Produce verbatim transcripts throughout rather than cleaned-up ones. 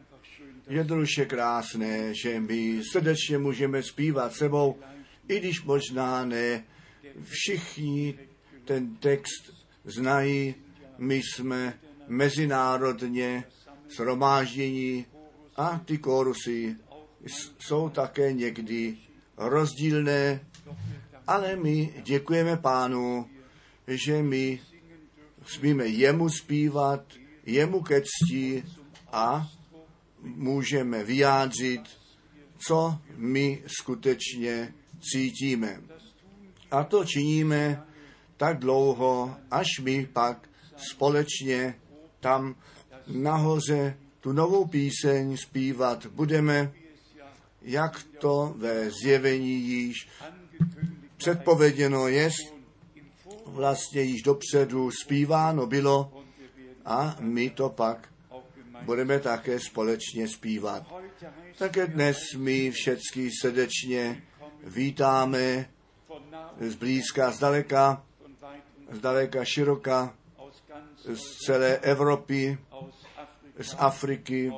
jednoduše krásné, že my srdečně můžeme zpívat sebou, i když možná ne všichni ten text znají. My jsme mezinárodně shromáždění a ty kórusy jsou také někdy rozdílné, ale my děkujeme Pánu, že my smíme jemu zpívat, jemu ke cti a můžeme vyjádřit, co my skutečně cítíme. A to činíme tak dlouho, až my pak společně tam nahoře tu novou píseň zpívat budeme, jak to ve zjevení již předpověděno jest, vlastně již dopředu zpíváno bylo a my to pak budeme také společně zpívat. Také dnes my všechny srdečně vítáme zblízka, zdaleka, zdaleka, široka, z celé Evropy, z Afriky,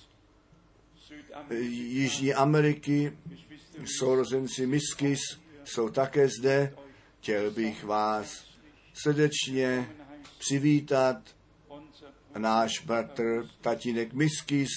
Jižní Ameriky, sourozenci Miskis jsou také zde. Chtěl bych vás srdečně přivítat, náš bratr, tatínek Miskis,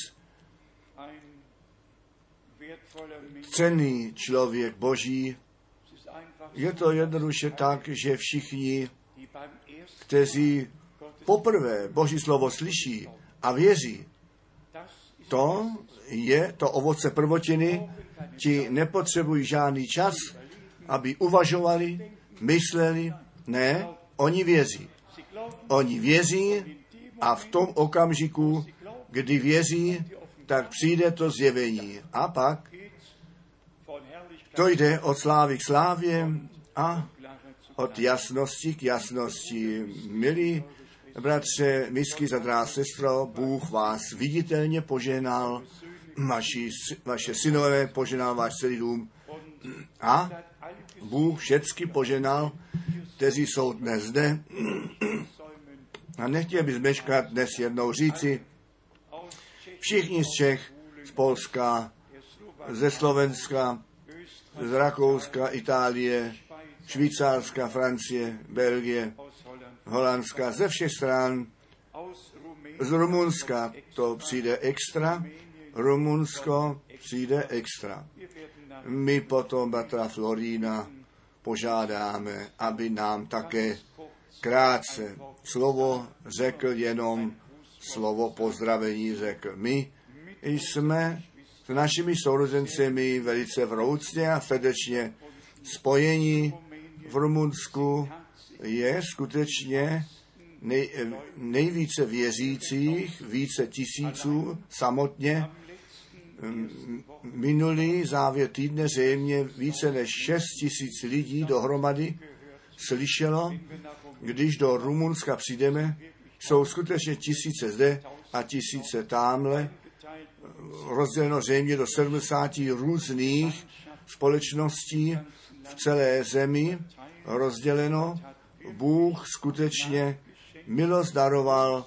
cenný člověk Boží. Je to jednoduše tak, že všichni, kteří poprvé Boží slovo slyší a věří, to je to ovoce prvotiny, ti nepotřebují žádný čas, aby uvažovali, mysleli, ne, oni věří. Oni věří a v tom okamžiku, kdy věří, tak přijde to zjevení. A pak to jde od slávy k slávě a od jasnosti k jasnosti. Milí bratře, misky, zadrá sestro, Bůh vás viditelně poženal, vaši, vaše synové poženal váš celý dům a Bůh všecky poženal, kteří jsou dnes zde. A nechtěl bych zmeškat dnes jednou říci, všichni z Čech, z Polska, ze Slovenska, z Rakouska, Itálie, Švýcarska, Francie, Belgie, Holandska, ze všech stran, z Rumunska to přijde extra, Rumunsko přijde extra. My potom bratra Florína požádáme, aby nám také krátce slovo řekl, jenom slovo pozdravení řekl. My jsme s našimi sourozencemi velice vroucně a srdečně spojení. V Rumunsku je skutečně nej, nejvíce věřících, více tisíců samotně. Minulý závěr týdne zřejmě více než šest tisíc lidí dohromady slyšelo. Když do Rumunska přijdeme, jsou skutečně tisíce zde a tisíce tamhle, rozděleno zřejmě do sedmdesáti různých společností v celé zemi, rozděleno. Bůh skutečně milost daroval,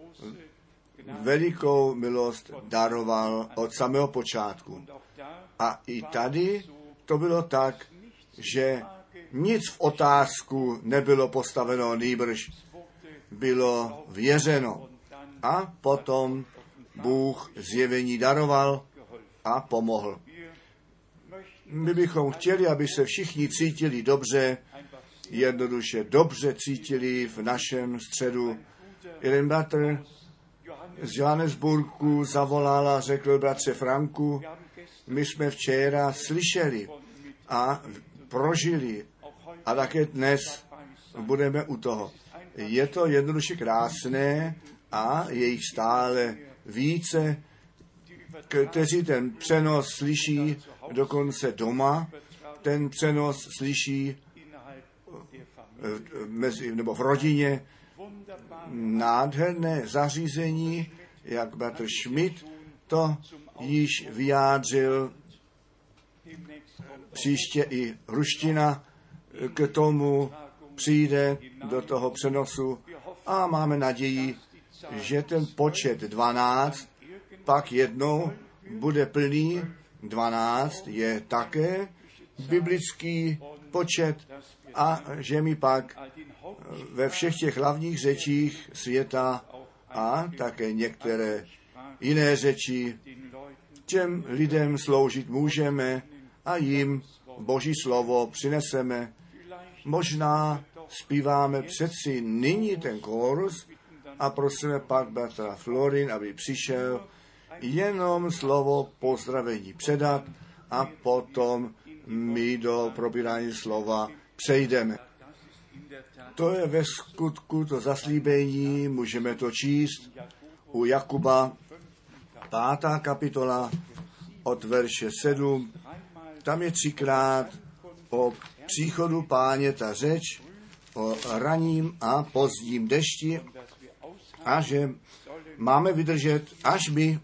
velikou milost daroval od samého počátku. A i tady to bylo tak, že nic v otázku nebylo postaveno, nýbrž bylo věřeno. A potom Bůh zjevení daroval a pomohl. My bychom chtěli, aby se všichni cítili dobře, jednoduše dobře cítili v našem středu. Jeden bratr z Johannesburgu zavolal a řekl: bratře Franku, my jsme včera slyšeli a prožili a také dnes budeme u toho. Je to jednoduše krásné a je jich stále více, kteří ten přenos slyší dokonce doma, ten přenos slyší mezi, nebo v rodině. Nádherné zařízení, jak bratr Schmidt to již vyjádřil, příště i ruština k tomu přijde do toho přenosu a máme naději, že ten počet dvanáct pak jednou bude plný. Dvanáct je také biblický počet a že mi pak ve všech těch hlavních řečích světa a také některé jiné řeči, těm lidem sloužit můžeme a jim Boží slovo přineseme. Možná zpíváme přeci nyní ten kórus a prosíme pak bratra Florin, aby přišel jenom slovo pozdravení předat a potom my do probírání slova přejdeme. To je ve skutku to zaslíbení, můžeme to číst u Jakuba, pátá kapitola od verše sedm. Tam je třikrát o příchodu Páně ta řeč, o raním a pozdním dešti a že máme vydržet, až by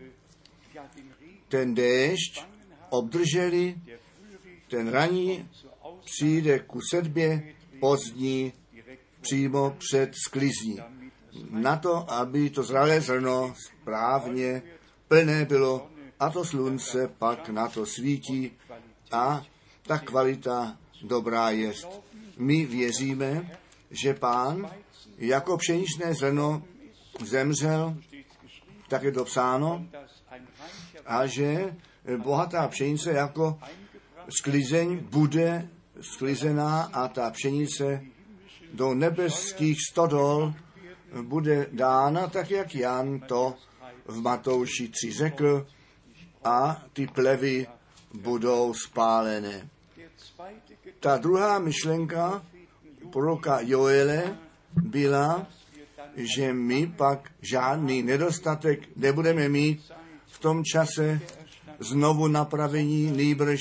ten déšť obdrželi, ten raní přijde ku sedbě, pozdní přímo před sklizní. Na to, aby to zralé zrno správně plné bylo a to slunce pak na to svítí a ta kvalita dobrá jest. My věříme, že Pán jako pšeničné zrno zemřel, tak je to psáno, a že bohatá pšenice jako sklizeň bude sklizená a ta pšenice do nebeských stodol bude dána, tak jak Jan to v Matouši tři řekl, a ty plevy budou spálené. Ta druhá myšlenka proroka Joele byla, že my pak žádný nedostatek nebudeme mít v tom čase znovu napravení, nýbrž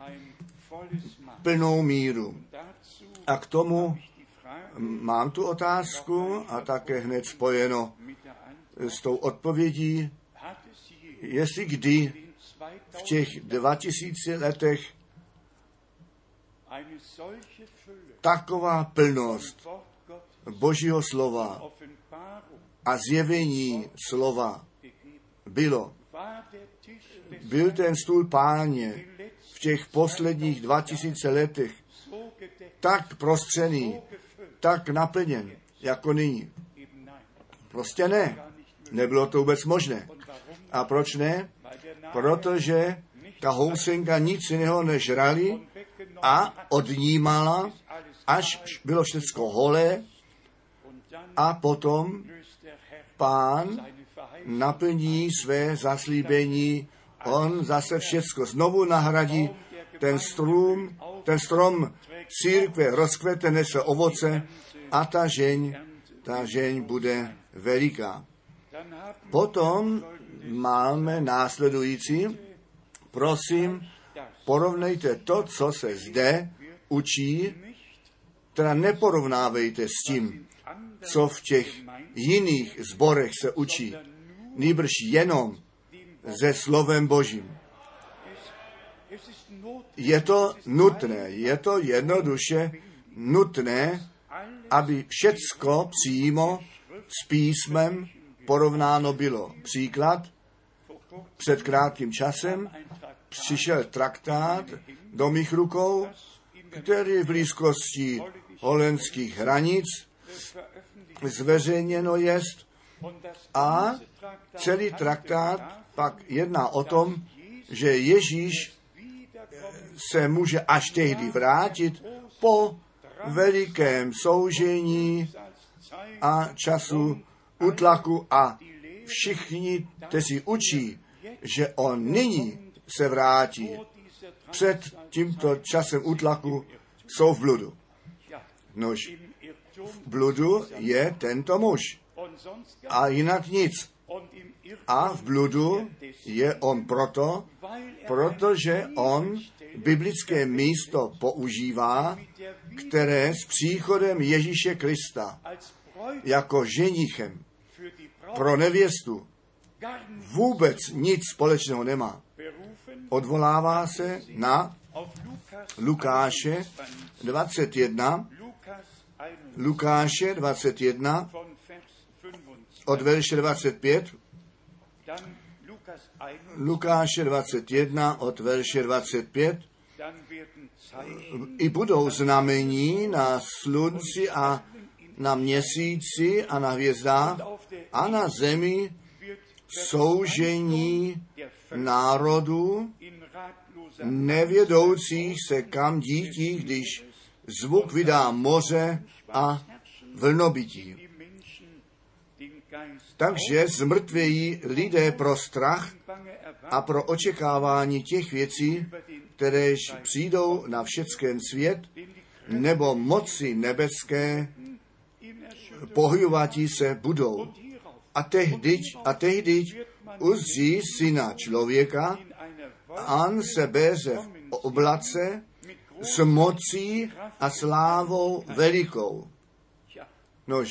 plnou míru. A k tomu mám tu otázku a také hned spojeno s tou odpovědí, jestli kdy v těch dva tisíci letech taková plnost Božího slova a zjevení slova bylo. Byl ten stůl Páně v těch posledních dva tisíce letech tak prostřený, tak naplněn, jako nyní. Prostě ne. Nebylo to vůbec možné. A proč ne? Protože ta housenka nic jiného nežrali a odnímala, až bylo všecko holé a potom Pán naplní své zaslíbení, on zase všecko znovu nahradí, ten strom, ten strom církve rozkvete, nese ovoce a ta žeň, ta žeň bude veliká. Potom máme následující, prosím, porovnejte to, co se zde učí, teda neporovnávejte s tím, co v těch jiných sborech se učí, nýbrž jenom se slovem Božím. Je to nutné, je to jednoduše nutné, aby všecko přímo s písmem porovnáno bylo. Příklad, před krátkým časem přišel traktát do mých rukou, který v blízkosti holandských hranic zveřejněno jest a celý traktát pak jedná o tom, že Ježíš se může až tehdy vrátit po velikém soužení a času útlaku a všichni, kteří učí, že on nyní se vrátí před tímto časem útlaku, jsou v bludu. Nož, v bludu je tento muž a jinak nic. A v bludu je on proto, protože on biblické místo používá, které s příchodem Ježíše Krista jako ženichem pro nevěstu vůbec nic společného nemá. Odvolává se na Lukáše dvacet jedna, Lukáše dvacet jedna, od verše dvacet pět, Lukáše dvacet jedna od verše dvacet pět. I budou znamení na slunci a na měsíci a na hvězdách a na zemi soužení národů, nevědoucích se kam dítí, když zvuk vydá moře a vlnobytí. Takže zmrtvějí lidé pro strach a pro očekávání těch věcí, kteréž přijdou na všecken svět, nebo moci nebeské pohybovati se budou. A tehdyť, a tehdyť uzří syna člověka, an se beze v oblace s mocí a slávou velikou. Nož,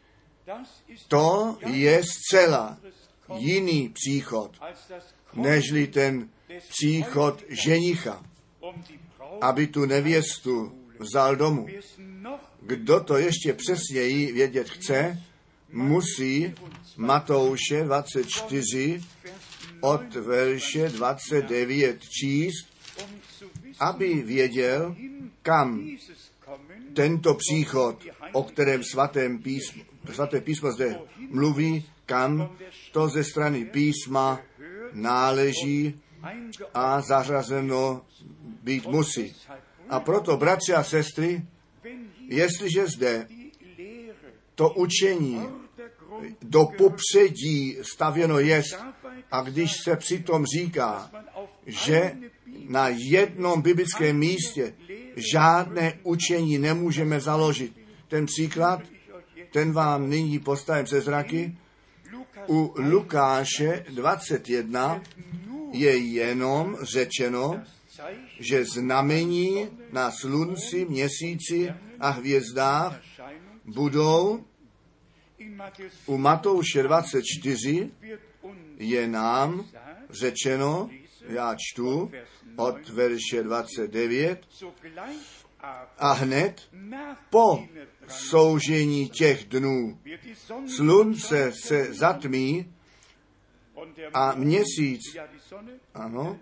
to je zcela jiný příchod, nežli ten příchod ženicha, aby tu nevěstu vzal domů. Kdo to ještě přesněji vědět chce, musí Matouše dvacet čtyři od verše dvacet devět číst, aby věděl, kam tento příchod, o kterém svatém písmo, svaté písmo zde mluví, kam to ze strany písma náleží a zařazeno být musí. A proto, bratři a sestry, jestliže zde to učení do popředí stavěno jest, a když se přitom říká, že na jednom biblickém místě žádné učení nemůžeme založit. Ten příklad, ten vám nyní postavím přes zraky. U Lukáše dvacet jedna je jenom řečeno, že znamení na slunci, měsíci a hvězdách budou. U Matouše dvacet čtyři je nám řečeno, já čtu od verše dvacet devět, a hned po soužení těch dnů slunce se zatmí a měsíc, ano,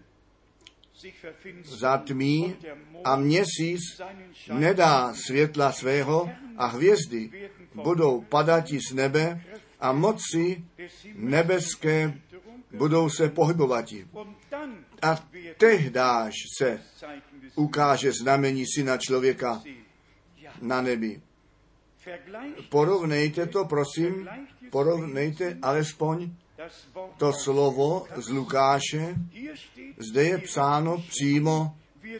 zatmí a měsíc nedá světla svého a hvězdy budou padati z nebe a moci nebeské budou se pohybovati. A tehdáž se ukáže znamení syna člověka na nebi. Porovnejte to, prosím, porovnejte alespoň to slovo z Lukáše. Zde je psáno přímo,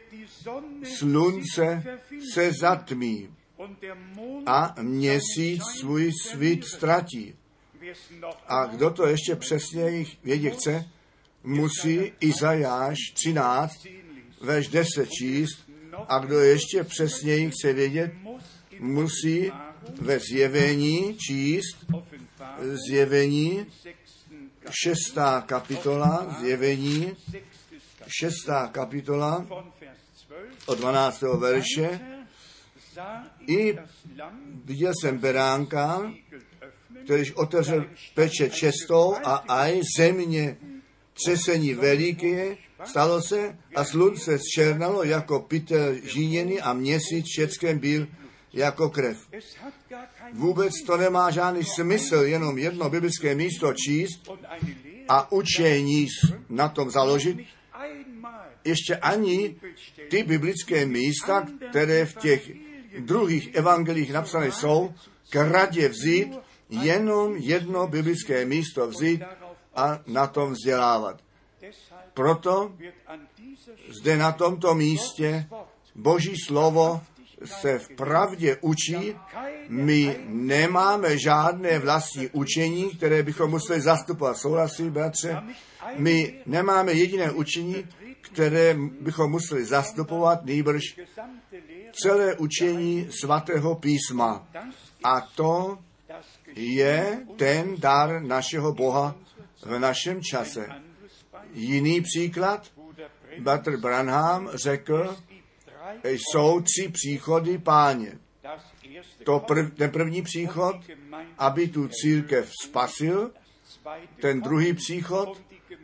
slunce se zatmí a měsíc svůj svít ztratí. A kdo to ještě přesně vědět chce, musí Izajáš třináct, verš deset číst, a kdo ještě přesněji chce vědět, musí ve zjevení číst, zjevení, šestá kapitola, zjevení, šestá kapitola, od dvanáctého verše. I viděl jsem beránka, kterýž otevřel peče čestou a aj země třesení veliké, stalo se a slunce zčernalo jako pytel žíněný a měsíc všecken byl jako krev. Vůbec to nemá žádný smysl, jenom jedno biblické místo číst a učení na tom založit. Ještě ani ty biblické místa, které v těch druhých evangelích napsané jsou, k radě vzít, jenom jedno biblické místo vzít a na tom vzdělávat. Proto zde na tomto místě Boží slovo se v pravdě učí. My nemáme žádné vlastní učení, které bychom museli zastupovat. Souhlasí, bratře? My nemáme jediné učení, které bychom museli zastupovat, nýbrž celé učení svatého písma. A to je ten dar našeho Boha v našem čase. Jiný příklad, bratr Branham řekl, jsou tři příchody Páně. To prv, ten první příchod, aby tu církev spasil, ten druhý příchod,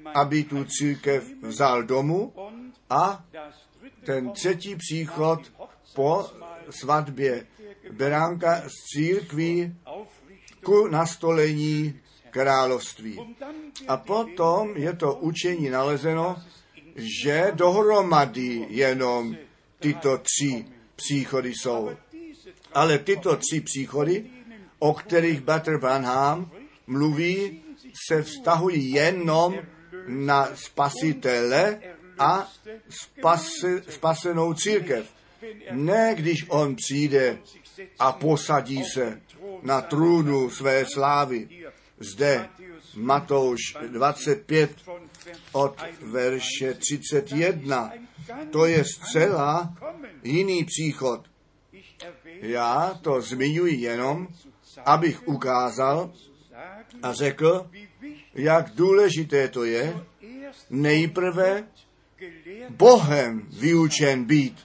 aby tu církev vzal domů a ten třetí příchod po svatbě beránka z církví ku nastolení království. A potom je to učení nalezeno, že dohromady jenom tyto tři příchody jsou. Ale tyto tři příchody, o kterých Bratr Branham mluví, se vztahují jenom na spasitele a spase, spasenou církev. Ne, když on přijde a posadí se na trůnu své slávy. Zde Matouš dvacet pět od verše třicet jedna. To je zcela jiný příchod. Já to zmiňuji jenom, abych ukázal a řekl, jak důležité to je nejprve Bohem vyučen být.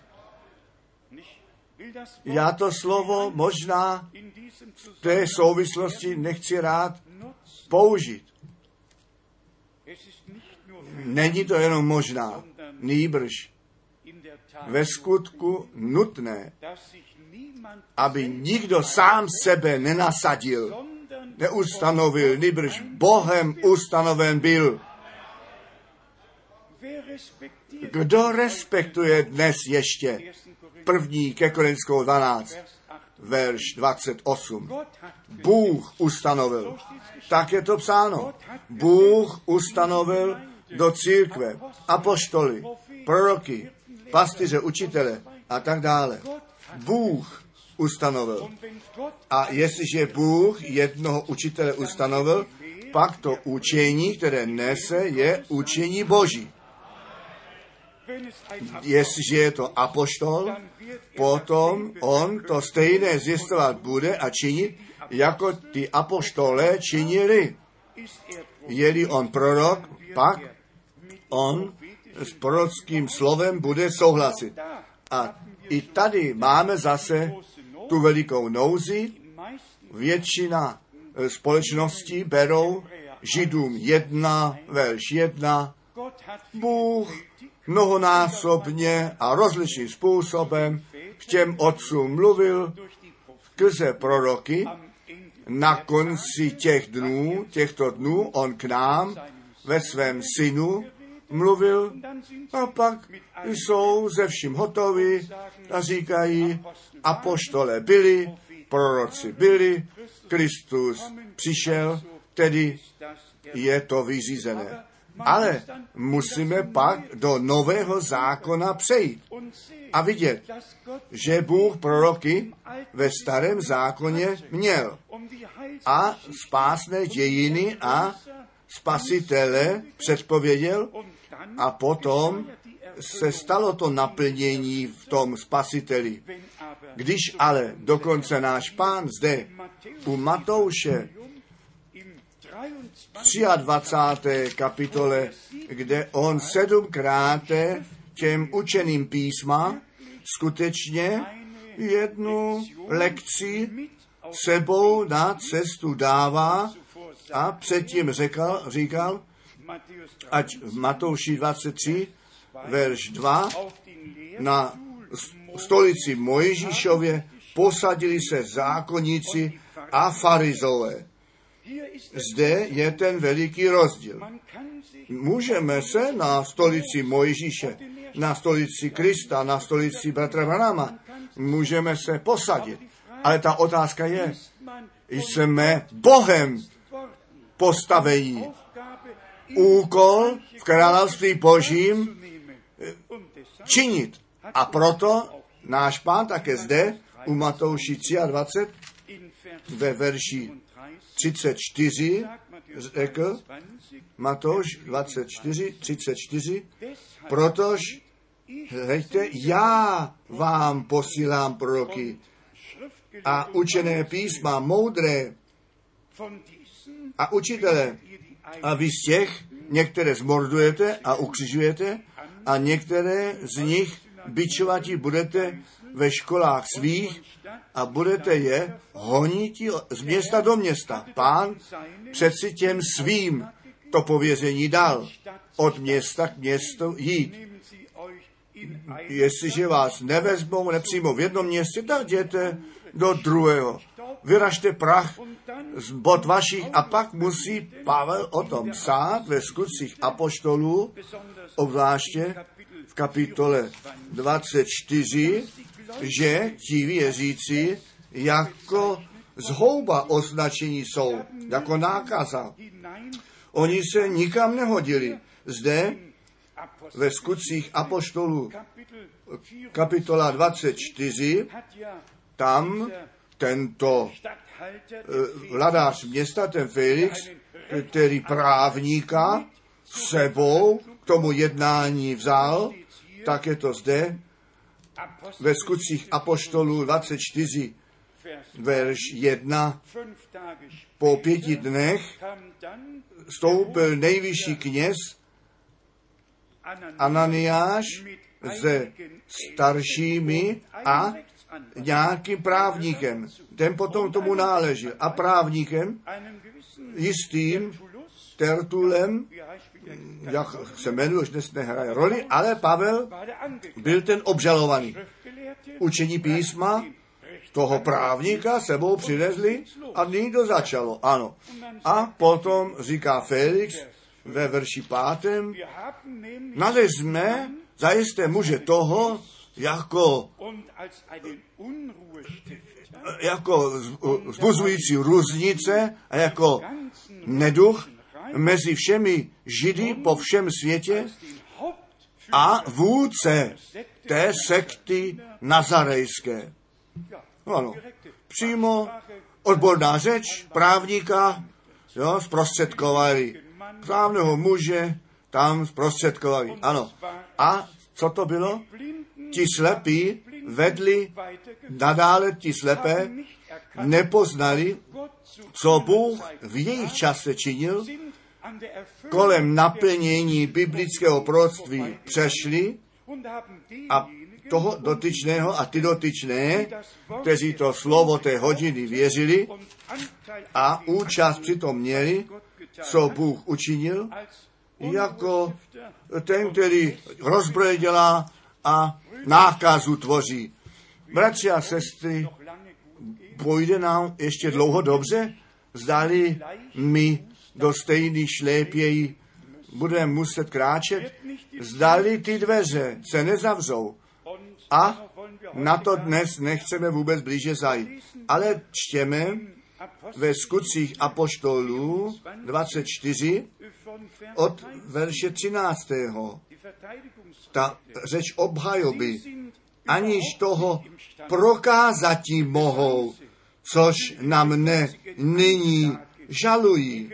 Já to slovo možná v té souvislosti nechci rád použít. Není to jenom možná, nýbrž ve skutku nutné, aby nikdo sám sebe nenasadil, neustanovil, nýbrž Bohem ustanoven byl. Kdo respektuje dnes ještě první ke Korinským dvanáct, verš dvacet osm. Bůh ustanovil. Tak je to psáno. Bůh ustanovil do církve apoštoly, proroky, pastyře, učitele a tak dále. Bůh ustanovil. A jestliže Bůh jednoho učitele ustanovil, pak to učení, které nese, je učení Boží. Jestliže je to apoštol, potom on to stejné zjistovat bude a činit, jako ty apoštolé činili. Je-li on prorok, pak on s prorockým slovem bude souhlasit. A i tady máme zase tu velikou nouzi. Většina společností berou Židům jedna, verš jedna. Bůh mnohonásobně a rozličným způsobem k těm otcům mluvil skrze proroky. Na konci těch dnů, těchto dnů, on k nám ve svém synu mluvil a pak jsou ze vším hotoví a říkají, apoštole byli, proroci byli, Kristus přišel, tedy je to vyřízené. Ale musíme pak do nového zákona přejít a vidět, že Bůh proroky ve starém zákoně měl a spásné dějiny a spasitele předpověděl a potom se stalo to naplnění v tom spasiteli. Když ale dokonce náš Pán zde u Matouše dvacáté třetí kapitole, kde on sedmkrát těm učeným písma skutečně jednu lekci sebou na cestu dává a předtím řekal, říkal, ať v Matouši dvacet tři, verš dva, na stolici Mojžíšově posadili se zákonníci a farizové. Zde je ten veliký rozdíl. Můžeme se na stolici Mojžíše, na stolici Krista, na stolici bratra Branhama, můžeme se posadit. Ale ta otázka je, jsme Bohem postavení. Úkol v království Božím činit. A proto náš Pán také zde u Matouši dvacet tři ve verši třicet čtyři řekl, Matouš dvacet čtyři, třicet čtyři, protož, hleďte, já vám posílám proroky a učené písma, moudré a učitele. A vy z těch některé zmordujete a ukřižujete a některé z nich bičovati budete ve školách svých a budete je honit z města do města. Pán přeci těm svým to pověření dal. Od města k městu jít. Jestliže vás nevezmou, nepřijmou v jednom městě, tak jděte do druhého. Vyražte prach z bod vašich a pak musí Pavel o tom psát ve skutcích apoštolů, obzvláště v kapitole dvacet čtyři, že ti věřící jako zhouba označení jsou, jako nákaza. Oni se nikam nehodili. Zde ve skutcích apoštolů kapitola dvacet čtyři, tam tento vladář města, ten Felix, který právníka s sebou k tomu jednání vzal, tak je to zde ve skutcích apoštolů dvacet čtyři, verš jedna. Po pěti dnech vstoupil nejvyšší kněz Ananiáš se staršími a nějakým právníkem. Ten potom tomu náležel. A právníkem, jistým Tertulem, jak se jmenuje, už dnes nehraje roli, ale Pavel byl ten obžalovaný. Učení písma toho právníka sebou přivezli a nyní to začalo. Ano. A potom říká Felix ve verši pátém, nalezme zajisté muže toho, jako, jako zbuzující různice a jako neduch mezi všemi Židy po všem světě a vůdce té sekty nazarejské. Ano, přímo odborná řeč právníka, jo, zprostředkovali právného muže, tam zprostředkovali. Ano. A co to bylo? Ti slepí vedli nadále, ti slepé nepoznali, co Bůh v jejich čase činil, kolem naplnění biblického proroctví přešli a toho dotyčného a ty dotyčné, kteří to slovo té hodiny věřili a účast přitom měli, co Bůh učinil, jako ten, který rozbroje dělá a nákazu tvoří. Bratři a sestry, půjde nám ještě dlouho dobře, zdali my do stejných šlépějí budeme muset kráčet, zdali ty dveře se nezavřou. A na to dnes nechceme vůbec blíže zajít. Ale čtěme ve skutcích apoštolů dvacet čtyři od verše třináctého. Ta řeč obhajoby, aniž toho prokázatí mohou, což na mne nyní žalují.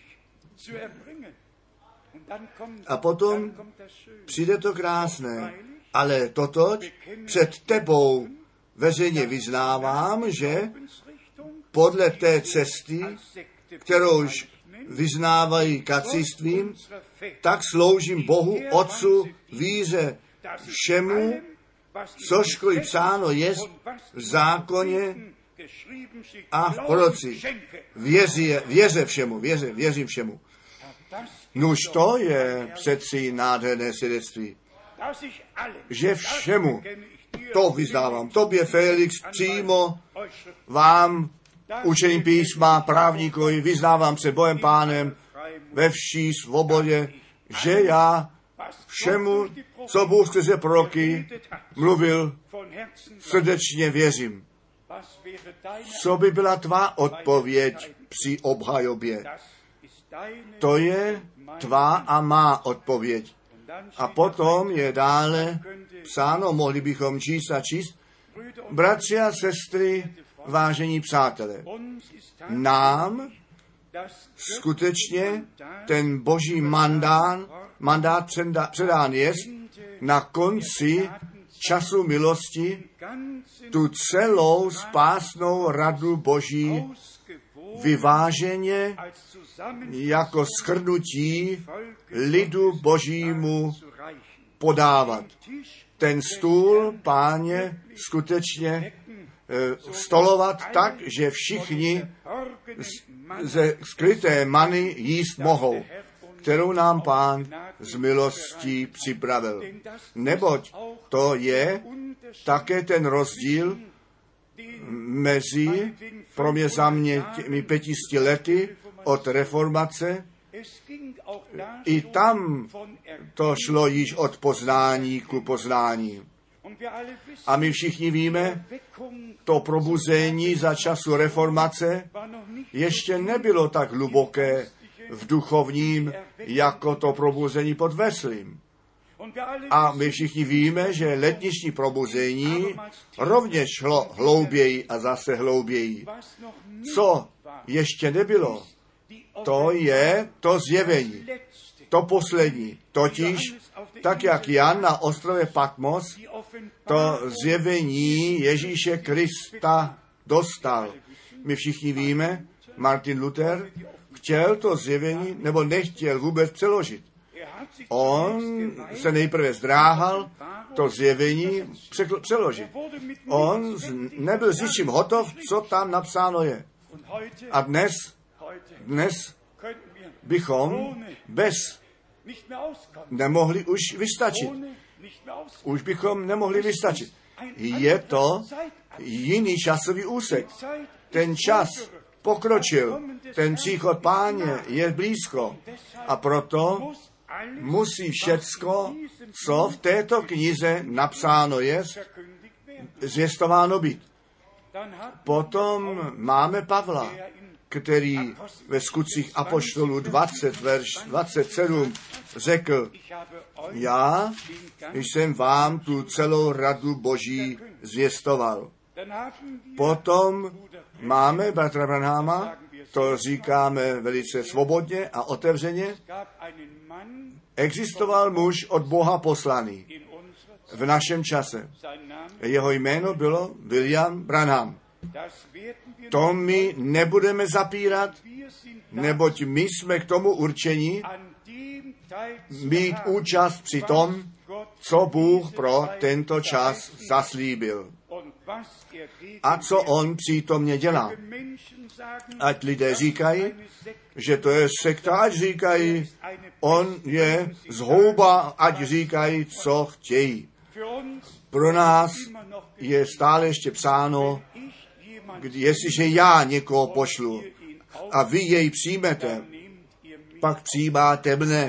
A potom přijde to krásné, ale toto před tebou veřejně vyznávám, že podle té cesty, kterou už vyznávají kacístvím, tak sloužím Bohu Otcu víře všemu, cožkoliv psáno jest v zákoně a v proroci. Věří, věře všemu, věře, věřím všemu. Nuž to je přeci nádherné svědectví, že všemu, to vyznávám, tobě Felix, přímo vám, učením písma, právníkovi, vyznávám se Bohem Pánem ve vší svobodě, že já všemu, co Bůh skrze proroky mluvil, srdečně věřím. Co by byla tvá odpověď při obhajobě? To je tvá a má odpověď. A potom je dále psáno, mohli bychom číst a číst, bratři a sestry, vážení přátelé, nám skutečně ten boží mandán, mandát předán jest na konci času milosti tu celou spásnou radu boží vyváženě jako shrnutí lidu božímu podávat. Ten stůl, Páně, skutečně stolovat tak, že všichni ze skryté many jíst mohou. kterou nám Pán z milostí připravil. Neboť to je také ten rozdíl mezi, pro mě za mě těmi pětisty lety od reformace, i tam to šlo již od poznání ku poznání. A my všichni víme, to probuzení za času reformace ještě nebylo tak hluboké v duchovním, jako to probuzení pod Weslem. A my všichni víme, že letniční probuzení rovněž šlo hlouběji a zase hlouběji. Co ještě nebylo, to je to zjevení, to poslední. Totiž, tak jak Jan na ostrově Patmos, to zjevení Ježíše Krista dostal. My všichni víme, Martin Luther chtěl to zjevení, nebo nechtěl vůbec přeložit. On se nejprve zdráhal to zjevení přeložit. On nebyl s ničím hotov, co tam napsáno je. A dnes, dnes bychom bez nemohli už vystačit. Už bychom nemohli vystačit. Je to jiný časový úsek. Ten čas pokročil. Ten příchod Páně je blízko. A proto musí všecko, co v této knize napsáno je, zvěstováno být. Potom máme Pavla, který ve Skutcích apoštolů dvacet, verš dvacet sedm řekl, já jsem vám tu celou radu Boží zvěstoval. Potom máme bratra Branhama, to říkáme velice svobodně a otevřeně, existoval muž od Boha poslaný v našem čase. Jeho jméno bylo William Branham. To my nebudeme zapírat, neboť my jsme k tomu určeni mít účast při tom, co Bůh pro tento čas zaslíbil. A co on přítomně dělá. Ať lidé říkají, že to je sekta, ať říkají, on je zhouba, ať říkají, co chtějí. Pro nás je stále ještě psáno, jestliže já někoho pošlu a vy jej přijmete, pak přijímáte mne.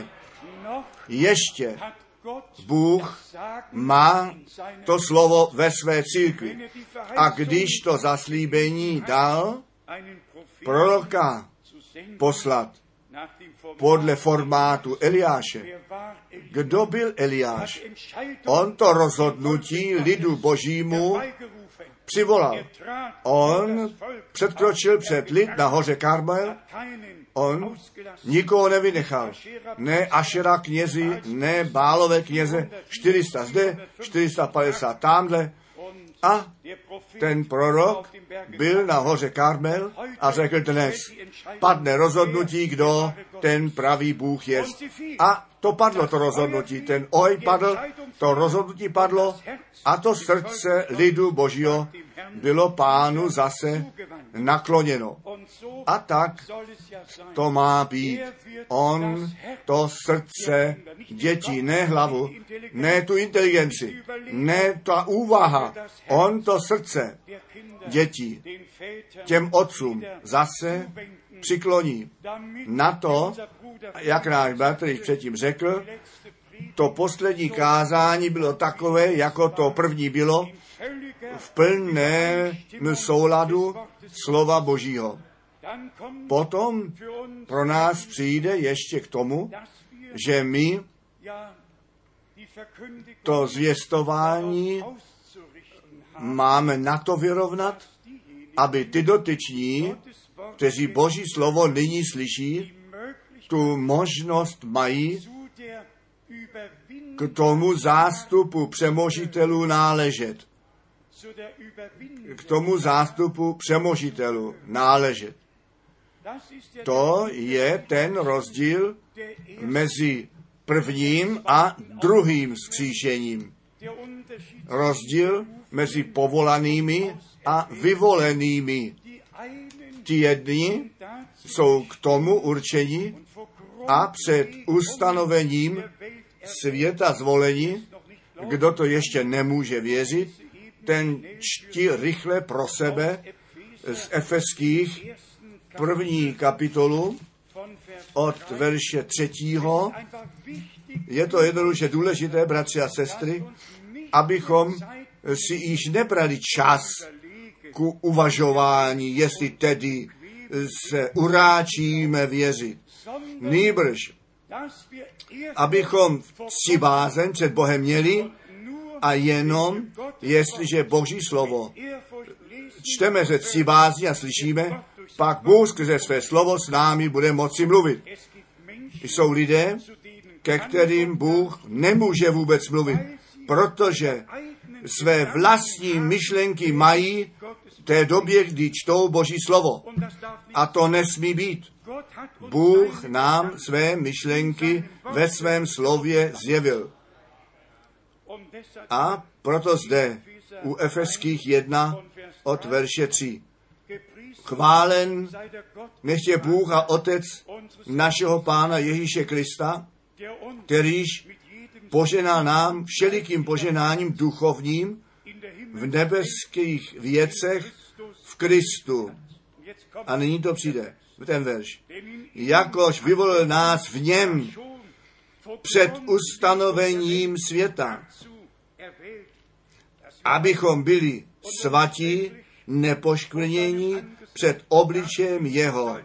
Ještě Bůh má to slovo ve své církvi. A když to zaslíbení dal, proroka poslat podle formátu Eliáše. Kdo byl Eliáš? On to rozhodnutí lidu božímu přivolal. On předkročil před lid na hoře Karmel. On nikoho nevynechal. Ne Ašera knězi, ne Bálové kněze, čtyři sta zde, čtyři sta padesát tamhle. A ten prorok byl na hoře Karmel a řekl dnes, padne rozhodnutí, kdo ten pravý Bůh je. A to padlo, to rozhodnutí. Ten oj padl, to rozhodnutí padlo a to srdce lidu Božího bylo Pánu zase nakloněno. A tak to má být. On to srdce dětí, ne hlavu, ne tu inteligenci, ne ta úvaha, on to srdce dětí těm otcům zase přikloní. Na to, jak náš bratr již předtím řekl, to poslední kázání bylo takové, jako to první bylo, v plném souladu slova Božího. Potom pro nás přijde ještě k tomu, že my to zvěstování máme na to vyrovnat, aby ty dotyční, kteří Boží slovo nyní slyší, tu možnost mají k tomu zástupu přemožitelů náležet. K tomu zástupu přemožitelů náležet. To je ten rozdíl mezi prvním a druhým vzkříšením. Rozdíl mezi povolanými a vyvolenými. Ti jedni jsou k tomu určeni a před ustanovením světa zvolení, kdo to ještě nemůže věřit, ten čti rychle pro sebe z Efeských první kapitolu od verše třetího. Je to jednoduše důležité, bratři a sestry, abychom si již nebrali čas ku uvažování, jestli tedy se uráčíme věřit. Nýbrž, abychom si bázeň před Bohem měli a jenom, jestliže Boží slovo čteme ze cti bázní a slyšíme, pak Bůh skrze své slovo s námi bude moci mluvit. Jsou lidé, ke kterým Bůh nemůže vůbec mluvit, protože své vlastní myšlenky mají v té době, kdy čtou Boží slovo. A to nesmí být. Bůh nám své myšlenky ve svém slově zjevil. A proto zde u Efeských jedna od verše tři. Chválen nech je Bůh a Otec našeho Pána Ježíše Krista, kterýž poženal nám všelikým poženáním duchovním v nebeských věcech v Kristu. A nyní to přijde, v ten verš. Jakož vyvolil nás v něm před ustanovením světa, abychom byli svatí, nepoškvrnění před obličejem jeho.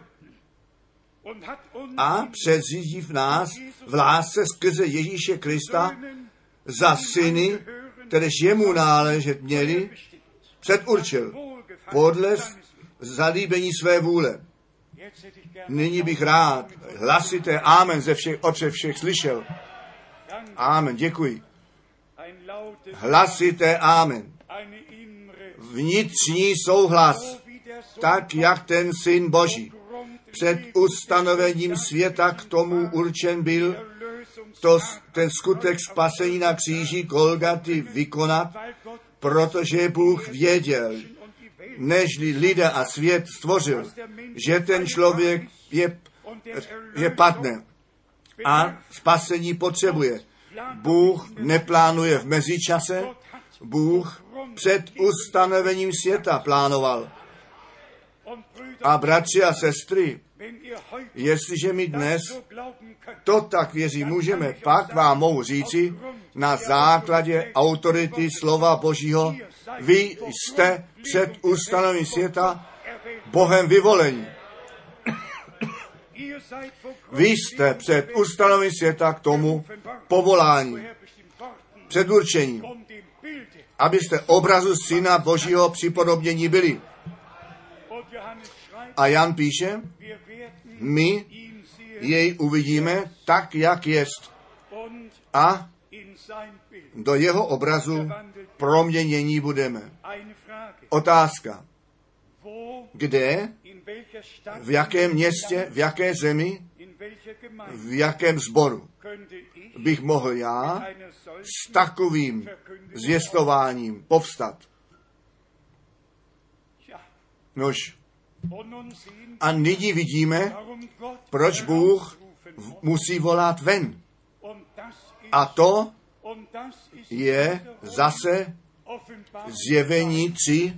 A předřídí v nás v lásce skrze Ježíše Krista za syny, kteréž jemu náležet měli, předurčil podle zalíbení své vůle. Nyní bych rád hlasité amen ze všech, od všech slyšel. Amen, děkuji. Hlasité amen. Vnitřní souhlas, tak jak ten Syn Boží před ustanovením světa k tomu určen byl, to, ten skutek spasení na kříži Golgaty vykonat, protože Bůh věděl, nežli lidé a svět stvořil, že ten člověk je, je padne a spasení potřebuje. Bůh neplánuje v mezičase, Bůh před ustanovením světa plánoval. A bratři a sestry, jestliže my dnes to tak věří můžeme, pak vám mohu říci, na základě autority slova Božího, vy jste před ustanovením světa Bohem vyvolení. Vy jste před ustanovením světa k tomu povolání, předurčení, abyste obrazu Syna Božího připodobnění byli. A Jan píše, my jej uvidíme tak, jak jest. A do jeho obrazu proměnění budeme. Otázka. Kde, v jakém městě, v jaké zemi, v jakém sboru bych mohl já s takovým zvěstováním povstat? Nož, a nyní vidíme, proč Bůh musí volat ven. A to je zase zjevení tři,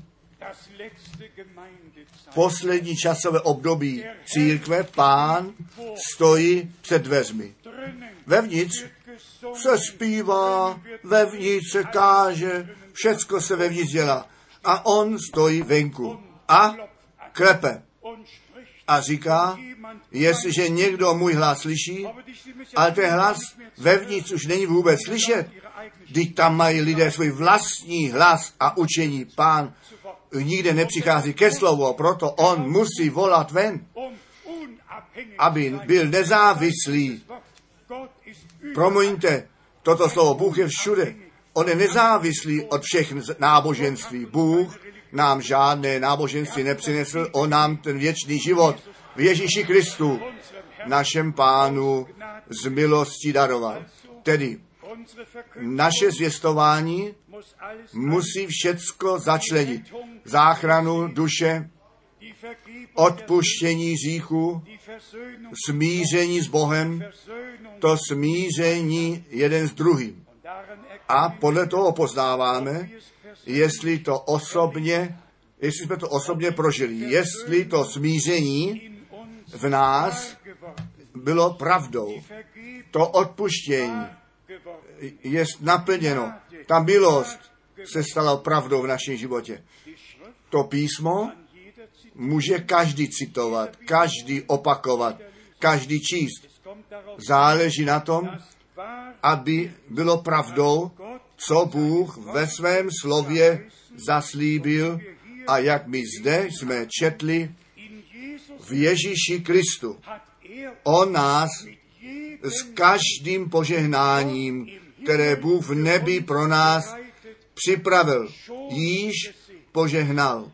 poslední časové období církve. Pán stojí před dveřmi. Vevnitř se zpívá, vevnitř se káže, všecko se vevnitř dělá. A on stojí venku a klepe a říká, jestliže někdo můj hlas slyší, ale ten hlas vevnitř už není vůbec slyšet, když tam mají lidé svůj vlastní hlas a učení. Pán nikde nepřichází ke slovu, a proto on musí volat ven, aby byl nezávislý. Promiňte, toto slovo, Bůh je všude. On je nezávislý od všech náboženství. Bůh nám žádné náboženství nepřinesl, on nám ten věčný život v Ježíši Kristu, našem Pánu, z milostí daroval. Tedy naše zvěstování musí všecko začlenit. Záchranu duše, odpuštění hříchu, smíření s Bohem, to smíření jeden s druhým. A podle toho poznáváme, jestli to osobně, jestli jsme to osobně prožili, jestli to smíření v nás bylo pravdou. To odpuštění je naplněno. Ta milost se stala pravdou v našem životě. To písmo může každý citovat, každý opakovat, každý číst. Záleží na tom, aby bylo pravdou, co Bůh ve svém slově zaslíbil a jak my zde jsme četli v Ježíši Kristu. On nás s každým požehnáním, které Bůh v nebi pro nás připravil, již požehnal.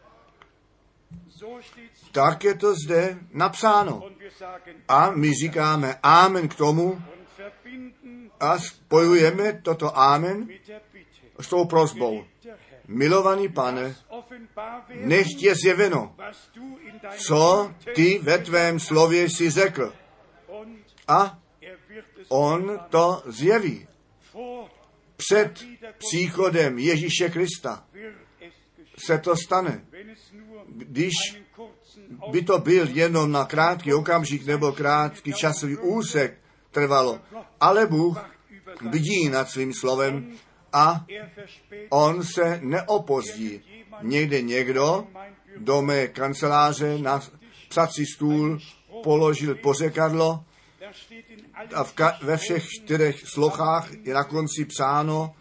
Tak je to zde napsáno. A my říkáme amen k tomu a spojujeme toto amen s tou prosbou. Milovaný Pane, nech je zjeveno, co ty ve tvém slově jsi řekl. A on to zjeví. Před příchodem Ježíše Krista se to stane. Když by to byl jenom na krátký okamžik nebo krátký časový úsek trvalo, ale Bůh bdí nad svým slovem a on se neopozdí. Někde někdo do mé kanceláře na psací stůl položil pořekadlo a v ka- ve všech čtyřech slochách je na konci psáno,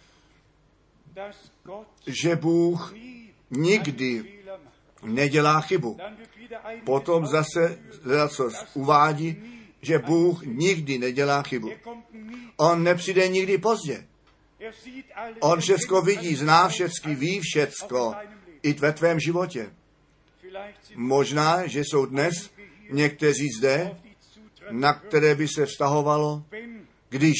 že Bůh nikdy nedělá chybu. Potom zase co uvádí, že Bůh nikdy nedělá chybu. On nepřijde nikdy pozdě. On všecko vidí, zná všecky, ví všecko i ve tvém životě. Možná, že jsou dnes někteří zde, na které by se vztahovalo, když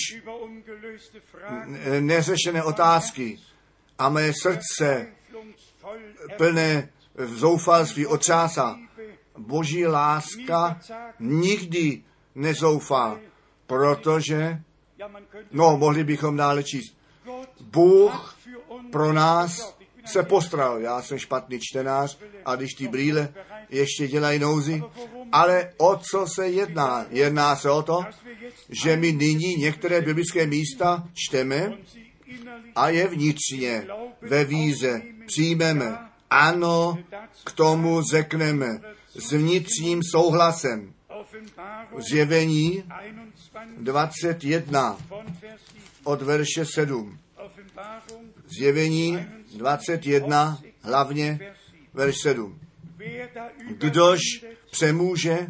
neřešené otázky a mé srdce plné v zoufalství otřásá. Boží láska nikdy nezoufá, protože, no, mohli bychom dále číst, Bůh pro nás se postaral. Já jsem špatný čtenář a když ty brýle ještě dělají nouzi, ale o co se jedná? Jedná se o to, že my nyní některé biblické místa čteme a je vnitřně ve víře přijmeme. Ano, k tomu řekneme s vnitřním souhlasem. Zjevení dvacet jedna od verše sedm. Zjevení dvacet jedna, hlavně verš sedm. Kdož přemůže,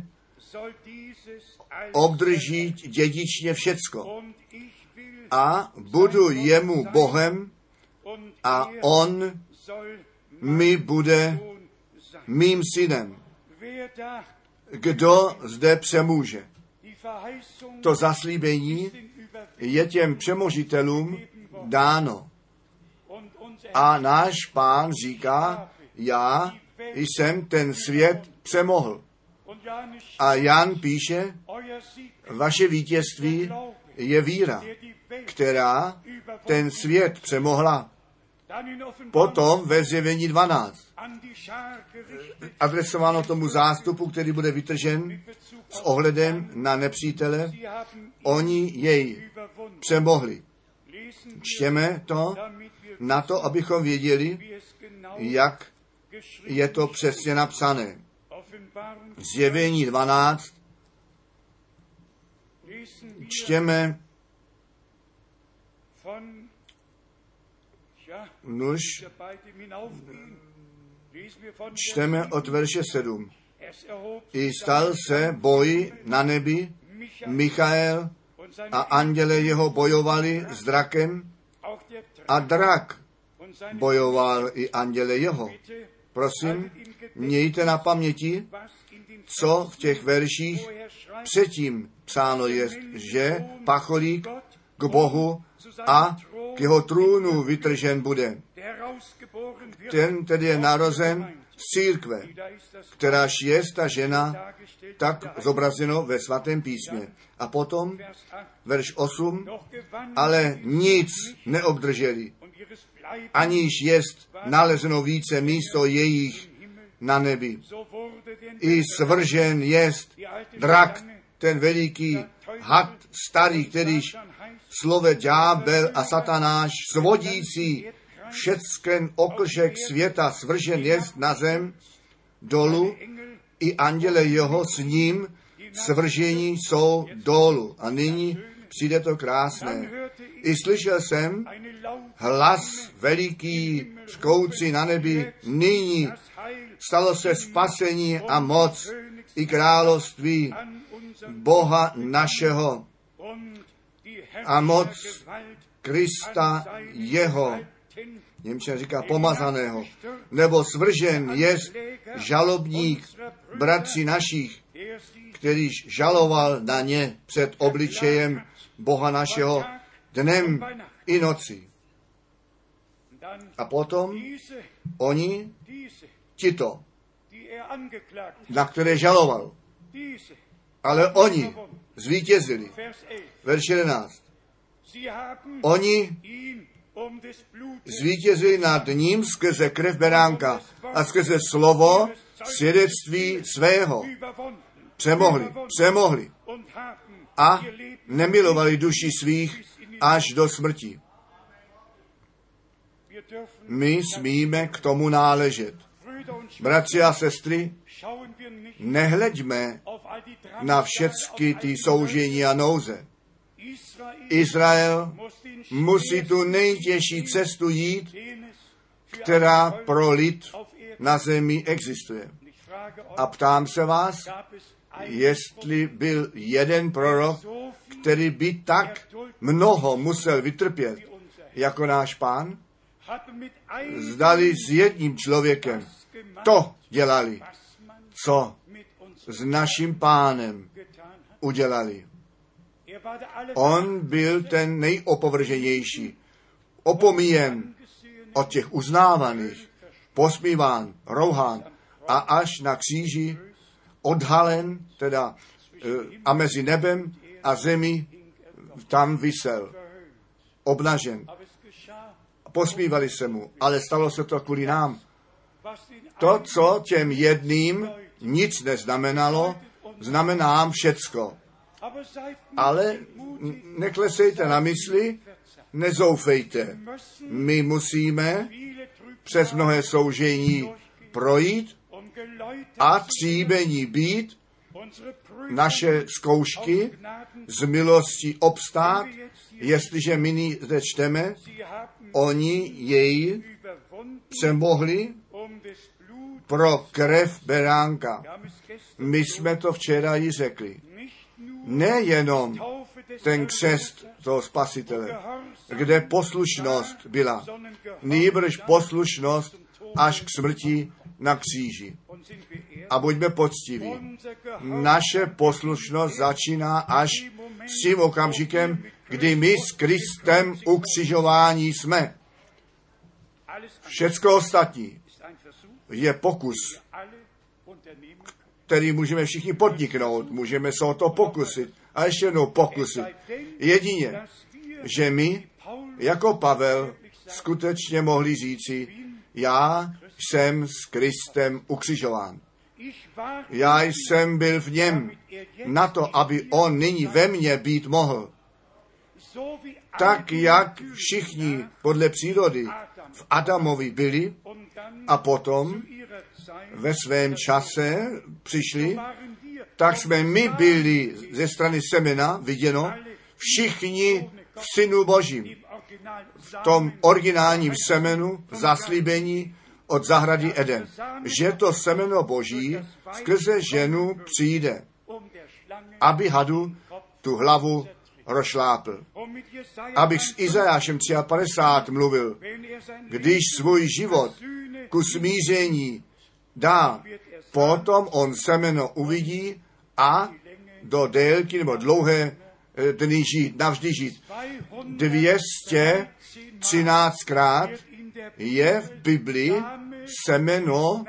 obdrží dědičně všecko. A budu jemu Bohem a on mi bude mým synem. Kdo zde přemůže? To zaslíbení je těm přemožitelům dáno. A náš Pán říká, já jsem ten svět přemohl. A Jan píše, vaše vítězství je víra, která ten svět přemohla. Potom ve Zjevení dvanáct adresováno tomu zástupu, který bude vytržen s ohledem na nepřítele, oni jej přemohli. Čtěme to na to, abychom věděli, jak je to přesně napsané. Zjevení dvanáct čtěme nuž čteme od verše sedm. I stal se boj na nebi, Michael a anděle jeho bojovali s drakem a drak bojoval i anděle jeho. Prosím, mějte na paměti, co v těch verších předtím psáno je, že pacholík k Bohu a k jeho trůnu vytržen bude. Ten tedy je narozen církve, kteráž je ta žena, tak zobrazeno ve svatém písmě. A potom verš osm, ale nic neobdrželi, aniž jest nalezeno více místo jejich na nebi. I svržen jest drak, ten veliký had starý, kterýž slove ďábel a satanáš svodící všecken oklšek světa svržen jest na zem dolu, i anděle jeho s ním svržení jsou dolů. A nyní přijde to krásné. I slyšel jsem hlas veliký škoucí na nebi, nyní stalo se spasení a moc i království Boha našeho a moc Krista jeho, němčina říká pomazaného, nebo svržen jest žalobník bratří našich, kterýž žaloval na ně před obličejem Boha našeho dnem i noci. A potom oni, tito, na které žaloval, ale oni zvítězili. Verš jedenáct. Oni zvítězili nad ním skrze krev beránka a skrze slovo svědectví svého. Přemohli, přemohli a nemilovali duši svých až do smrti. My smíme k tomu náležet. Bratři a sestry, nehleďme na všechny ty soužení a nouze. Izrael musí tu nejtěžší cestu jít, která pro lid na zemi existuje. A ptám se vás, jestli byl jeden prorok, který by tak mnoho musel vytrpět, jako náš Pán, zdali s jedním člověkem to dělali, co s naším Pánem udělali. On byl ten nejopovrženější, opomíjen od těch uznávaných, posmíván, rouhán a až na kříži odhalen, teda a mezi nebem a zemi tam visel, obnažen. Posmívali se mu, ale stalo se to kvůli nám. To, co těm jedným nic neznamenalo, znamená nám všecko. Ale neklesejte na mysli, nezoufejte. My musíme přes mnohé soužení projít a tříbení být, naše zkoušky z milosti obstát, jestliže my zde čteme, oni jej přemohli pro krev beránka. My jsme to včera ji řekli. Nejenom ten křest toho spasitele, kde poslušnost byla, nýbrž poslušnost až k smrti na kříži. A buďme poctiví. Naše poslušnost začíná až s tím okamžikem, kdy my s Kristem ukřižování jsme. Všecko ostatní je pokus, který můžeme všichni podniknout. Můžeme se o to pokusit. A ještě jednou pokusit. Jedině, že my, jako Pavel, skutečně mohli říci, já jsem s Kristem ukřižován. Já jsem byl v něm na to, aby on nyní ve mně být mohl. Tak, jak všichni podle přírody v Adamovi byli a potom ve svém čase přišli, tak jsme my byli ze strany semena, viděno, všichni v Synu Božím. V tom originálním semenu zaslíbení od zahrady Eden. Že to semeno Boží skrze ženu přijde, aby hadu tu hlavu rozšlápl. Abych s Izajášem padesát tři mluvil, když svůj život ku smíření dá, potom on semeno uvidí a do délky nebo dlouhé dny žít, navždy žít. dvě stě třináctkrát je v Biblii semeno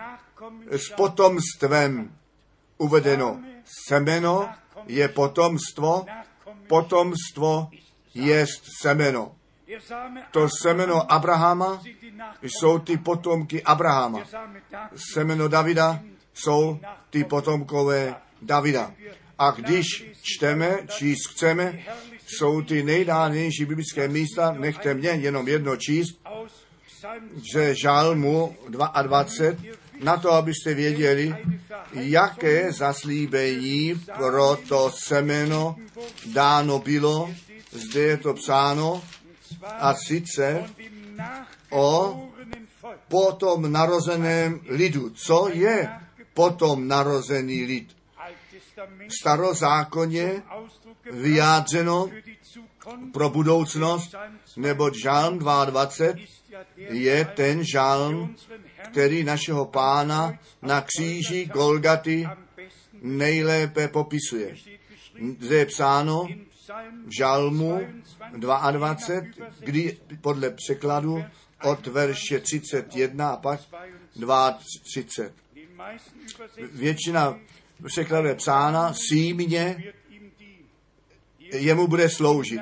s potomstvem uvedeno. Semeno je potomstvo, potomstvo jest semeno. To semeno Abrahama jsou ty potomky Abrahama. Semeno Davida jsou ty potomkové Davida. A když čteme, číst chceme, jsou ty nejdávnější biblické místa, nechte mě jenom jedno číst, že Žalmu dvacet dva, na to, abyste věděli, jaké zaslíbení pro to semeno dáno bylo, zde je to psáno, a sice o potom narozeném lidu. Co je potom narozený lid? V starozákoně vyjádřeno pro budoucnost, neboť Žalm dvacet dva je ten žalm, který našeho Pána na kříži Golgaty nejlépe popisuje. Zde je psáno v Žalmu dvacet dva, kdy podle překladu od verše třicet jedna a pak třicet dva. Většina překladu je psána, símě jemu bude sloužit.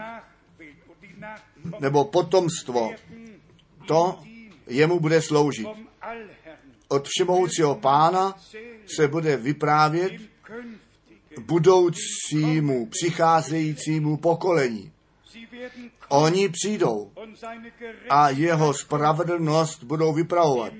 Nebo potomstvo, to jemu bude sloužit. Od všemohoucího Pána se bude vyprávět budoucímu, přicházejícímu pokolení. Oni přijdou a jeho spravedlnost budou vypravovat.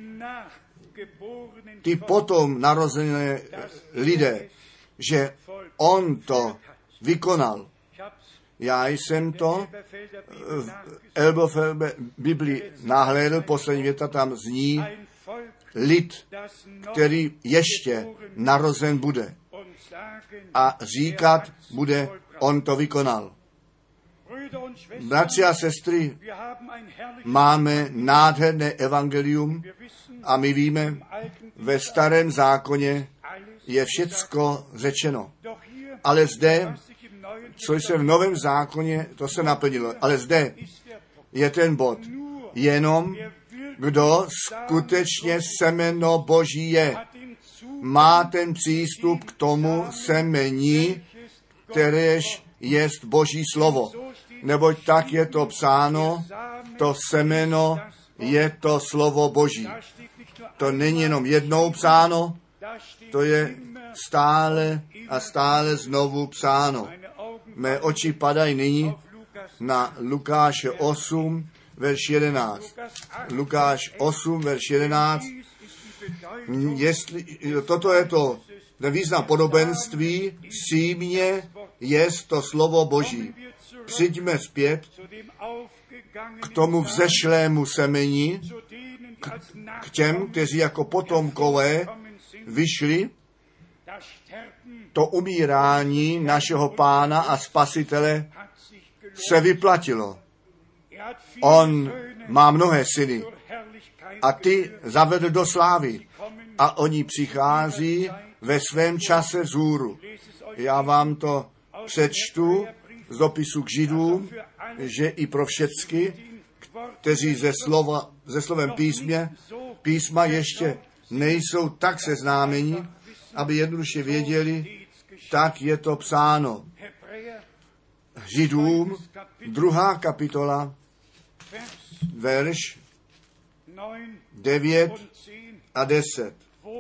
Ty potom narozené lidé, že on to vykonal. Já jsem to v Elberfelder Bibli nahlédl, poslední věta tam zní, lid, který ještě narozen bude. A říkat bude, on to vykonal. Bratři a sestry, máme nádherné evangelium a my víme, ve starém zákoně je všecko řečeno. Ale zde, co se v novém zákoně, to se naplnilo. Ale zde je ten bod. Jenom kdo skutečně semeno Boží je, má ten přístup k tomu semení, kteréž jest Boží slovo. Neboť tak je to psáno, to semeno je to slovo Boží. To není jenom jednou psáno, to je stále a stále znovu psáno. Mé oči padají nyní na Lukáše osm, verš jedenáct. Lukáš osm, verš jedenáct. Jestli, toto je to význam podobenství, símě jest to slovo Boží. Přijďme zpět k tomu vzešlému semení, k, k těm, kteří jako potomkové vyšli. To umírání našeho Pána a Spasitele se vyplatilo. On má mnohé syny a ty zavedl do slávy a oni přichází ve svém čase vzhůru. Já vám to přečtu z dopisu k Židům, že i pro všecky, kteří ze, slova, ze slovem písmě, písma ještě nejsou tak seznámeni, aby jednoduše věděli, tak je to psáno. Židům, druhá kapitola, verš devět a deset.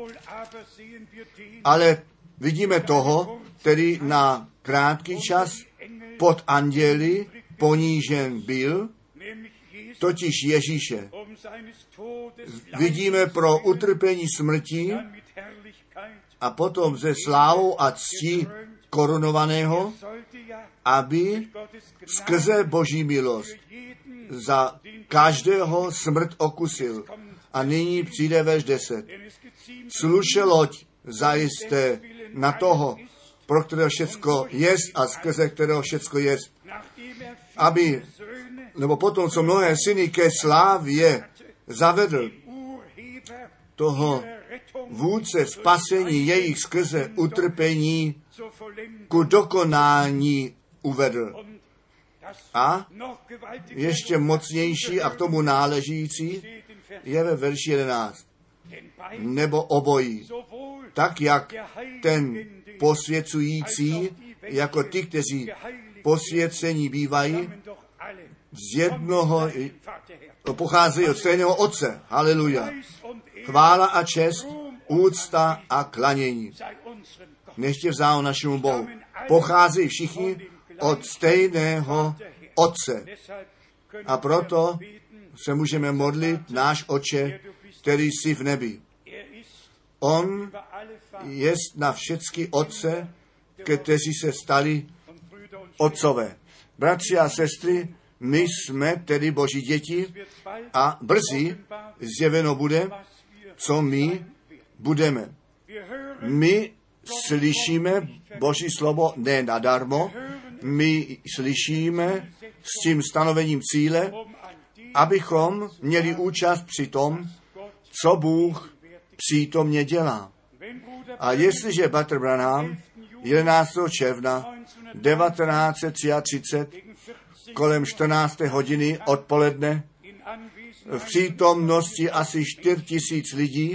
Ale vidíme toho, který na krátký čas pod anděli ponížen byl, totiž Ježíše. Vidíme pro utrpení smrti a potom ze slávou a ctí korunovaného, aby skrze Boží milost za každého smrt okusil. A nyní přijde verš deset. Sluše loď zajisté na toho, pro kterého všecko jest a skrze kterého všecko jest. Aby, nebo potom, co mnohé syny ke slávě zavedl, toho vůdce spasení jejich skrze utrpení ku dokonání uvedl. A ještě mocnější a k tomu náležící je ve verši jedenáct. nebo obojí. Tak jak ten posvěcující, jako ty, kteří posvěcení bývají, z jednoho pocházejí od stejného Otce. Haleluja. Chvála a čest, úcta a klanění. Neště vzáno našemu Bohu. Pocházejí všichni od stejného Otce. A proto se můžeme modlit, náš Otče, který jsi v nebi. On jest na všechny otce, kteří se stali otcové. Bratři a sestry, my jsme tedy Boží děti a brzy zjeveno bude, co my budeme. My slyšíme Boží slovo ne nadarmo, my slyšíme s tím stanovením cíle, abychom měli účast při tom, co Bůh přítomně dělá. A jestliže bratr Branham jedenáctého června devatenáct set třicet tři kolem čtrnácté hodiny odpoledne v přítomnosti asi čtyři tisíce lidí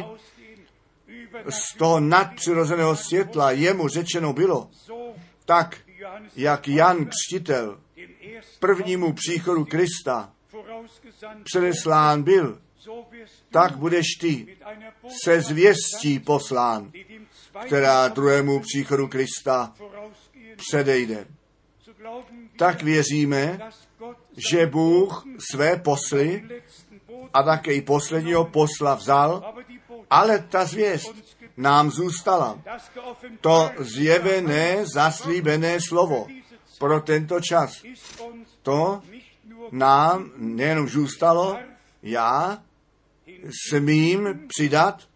z toho nadpřirozeného světla jemu řečeno bylo, tak jak Jan Křtitel prvnímu příchodu Krista předeslán byl, tak budeš ty se zvěstí poslán, která druhému příchodu Krista předejde. Tak věříme, že Bůh své posly a také i posledního posla vzal, ale ta zvěst nám zůstala. To zjevené, zaslíbené slovo pro tento čas. To nám nejenom zůstalo, já smím přidat,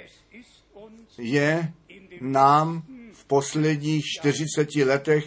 je nám v posledních čtyřiceti letech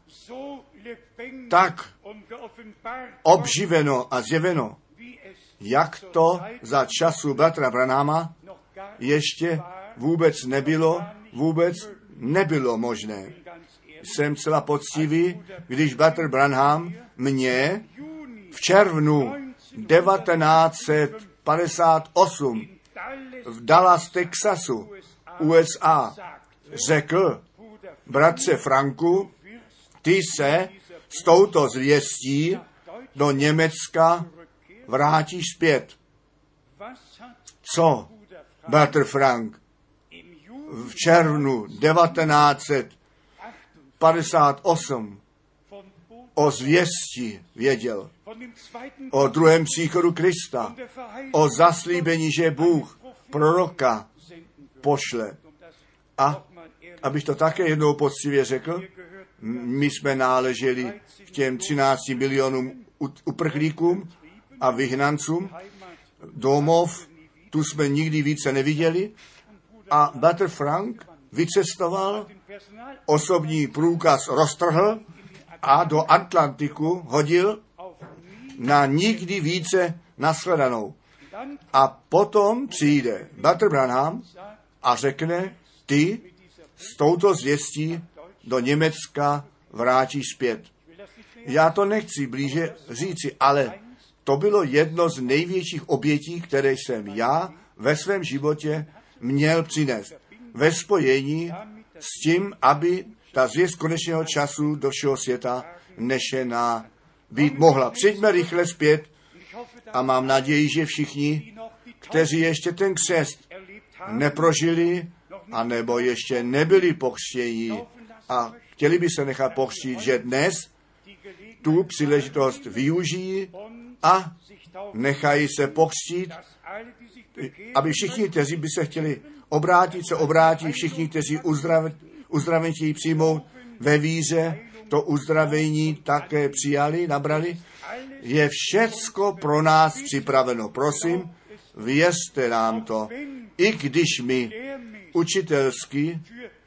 tak obživeno a zjeveno, jak to za času bratra Branhama ještě vůbec nebylo, vůbec nebylo možné. Jsem celá poctivý, když bratr Branham mě v červnu devatenáct set padesát osm v Dallas, Texasu, U S A, řekl, bratře Franku, ty se s touto zvěstí do Německa vrátíš zpět. Co, bratr Frank, v červnu devatenáct set padesát osm o zvěsti věděl, o druhém příchodu Krista, o zaslíbení, že Bůh proroka pošle. A abych to také jednou poctivě řekl, my jsme náleželi k těm třinácti milionům uprchlíkům a vyhnancům domov, tu jsme nikdy více neviděli. A bratr Frank vycestoval, osobní průkaz roztrhl a do Atlantiku hodil na nikdy více nashledanou. A potom přijde bratr Branham a řekne, ty s touto zvěstí do Německa vrátíš zpět. Já to nechci blíže říci, ale to bylo jedno z největších obětí, které jsem já ve svém životě měl přinést. Ve spojení s tím, aby ta zvěst konečného času do všeho světa nešená být mohla. Přijďme rychle zpět a mám naději, že všichni, kteří ještě ten křest neprožili, anebo ještě nebyli pokřtěni a chtěli by se nechat pokřtít, že dnes tu příležitost využijí a nechají se pokřtít, aby všichni, kteří by se chtěli obrátit, se obrátí, všichni, kteří uzdravení chtějí přijmout ve víře, to uzdravení také přijali, nabrali, je všecko pro nás připraveno. Prosím, věřte nám to, i když my učitelsky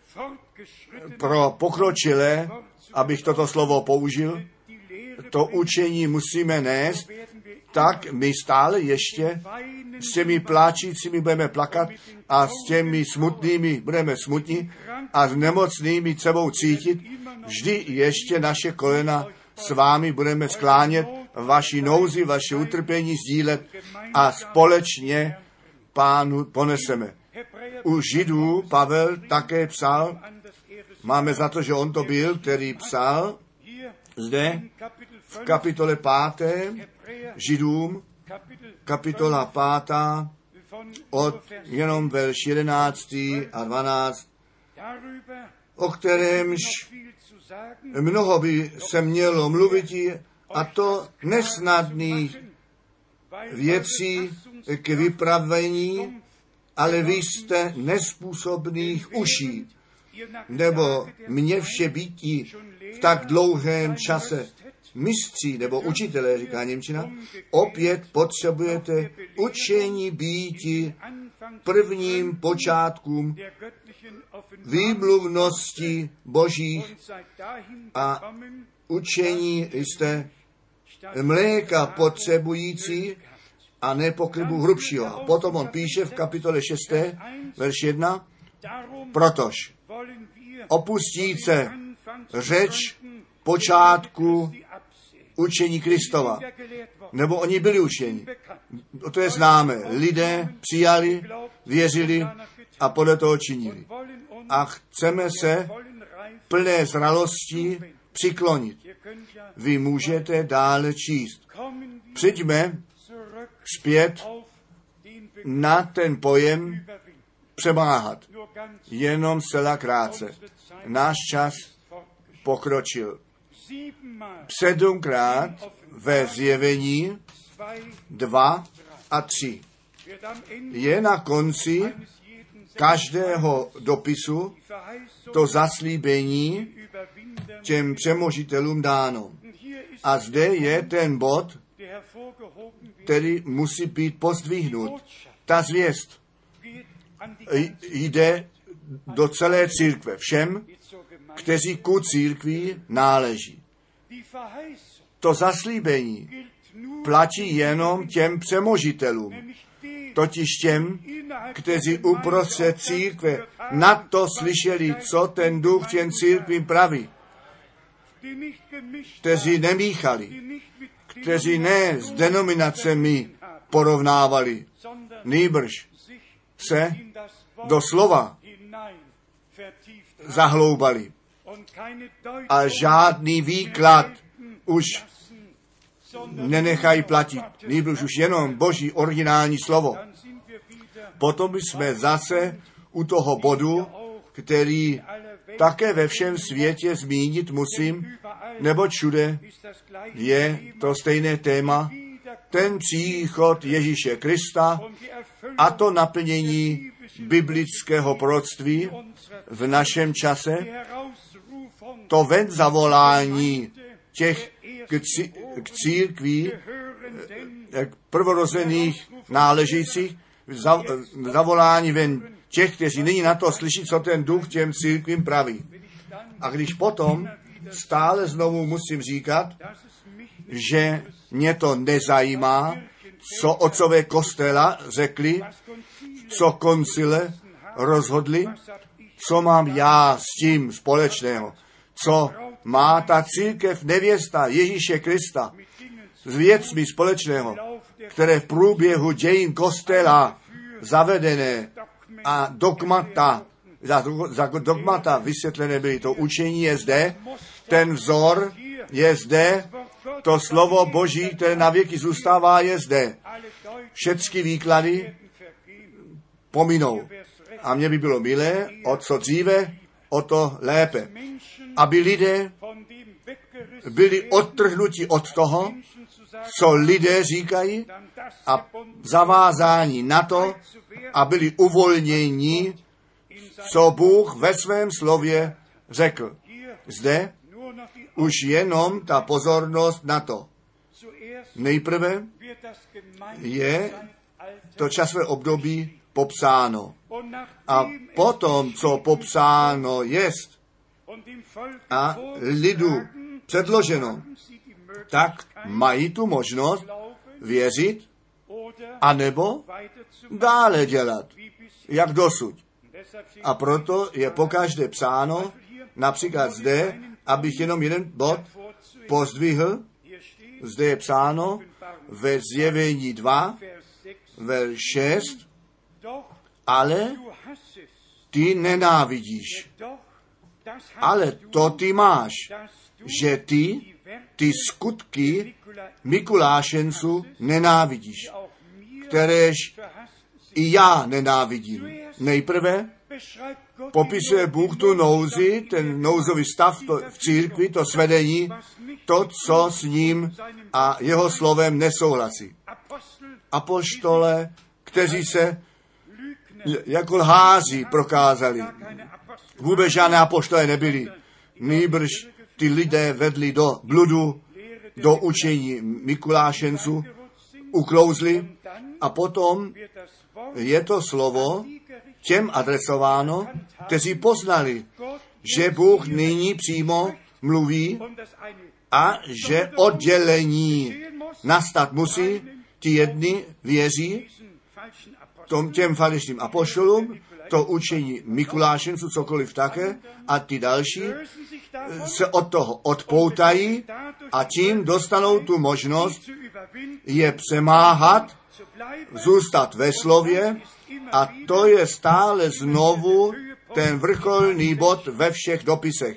pro pokročilé, abych toto slovo použil, to učení musíme nést, tak my stále ještě s těmi pláčícími budeme plakat a s těmi smutnými budeme smutní a s nemocnými sebou cítit. Vždy ještě naše kolena s vámi budeme sklánět, vaši nouzi, vaše utrpení sdílet a společně Pánu poneseme. U Židů Pavel také psal, máme za to, že on to byl, který psal zde v kapitole páté Židům, kapitola pátá, od jenom verš jedenáctý a dvanáct, o kterémž mnoho by se mělo mluvit, a to nesnadných věcí k vypravení, ale vy jste nespůsobných uší, nebo mě vše bytí v tak dlouhém čase mistří nebo učitelé, říká němčina, opět potřebujete učení býti prvním počátkům výmluvnosti božích a učení jste mléka potřebující a ne pokrybu hrubšího. A potom on píše v kapitole šesté, verš jedna, protož opustíce řeč počátku učení Kristova. Nebo oni byli učeni. To je známé. Lidé přijali, věřili a podle toho činili. A chceme se plné zralosti přiklonit. Vy můžete dále číst. Přijďme zpět na ten pojem přemáhat. Jenom zcela krátce. Náš čas pokročil. Sedmkrát ve zjevení dva a tři. Je na konci každého dopisu to zaslíbení těm přemožitelům dáno. A zde je ten bod, který musí být pozdvihnut. Ta zvěst jde do celé církve. Všem, kteří ku církvi náleží. To zaslíbení platí jenom těm přemožitelům, totiž těm, kteří uprostřed církve na to slyšeli, co ten duch těm církvím praví, kteří nemíchali, kteří ne s denominacemi porovnávali, nýbrž se do slova zahloubali. A žádný výklad už nenechají platit. Nýbrž už jenom Boží originální slovo. Potom jsme zase u toho bodu, který také ve všem světě zmínit musím, nebo všude je to stejné téma, ten příchod Ježíše Krista a to naplnění biblického proroctví v našem čase, to ven zavolání těch k, cí, k církví, k prvorozených náležících, za, zavolání ven těch, kteří nyní na to slyší, co ten duch těm církvím praví. A když potom stále znovu musím říkat, že mě to nezajímá, co otcové kostela řekli, co koncile rozhodli, co mám já s tím společného, co má ta církev nevěsta Ježíše Krista s věcmi společného, které v průběhu dějin kostela zavedené a dogmata, za, za dogmata vysvětlené byly. To učení je zde, ten vzor je zde, to slovo Boží, které na věky zůstává, je zde. Všechny výklady pominou. A mně by bylo milé, o co dříve, o to lépe. Aby lidé byli odtrhnuti od toho, co lidé říkají, a zavázání na to, a byli uvolněni, co Bůh ve svém slově řekl. Zde už jenom ta pozornost na to. Nejprve je to časové období popsáno. A potom, co popsáno jest a lidu předloženo, tak mají tu možnost věřit anebo dále dělat, jak dosud. A proto je pokaždé psáno, například zde, abych jenom jeden bod pozdvihl, zde je psáno ve zjevení dva, verš šest, ale ty nenávidíš. Ale to ty máš, že ty, ty skutky Mikulášenců nenávidíš, kteréž i já nenávidím. Nejprve popisuje Bůh tu nouzi, ten nouzový stav to, v církvi, to svedení, to, co s ním a jeho slovem nesouhlasí. Apoštole, kteří se jako lháři prokázali. Vůbec žádné apoštole nebyli. Nýbrž ty lidé vedli do bludu, do učení Mikulášenců, uklouzli a potom je to slovo těm adresováno, kteří poznali, že Bůh nyní přímo mluví a že oddělení nastat musí. Ti jedni věří tom, těm falešným apoštolům, to učení Mikulášenců, cokoliv také, a ty další se od toho odpoutají a tím dostanou tu možnost je přemáhat, zůstat ve slově, a to je stále znovu ten vrcholný bod ve všech dopisech.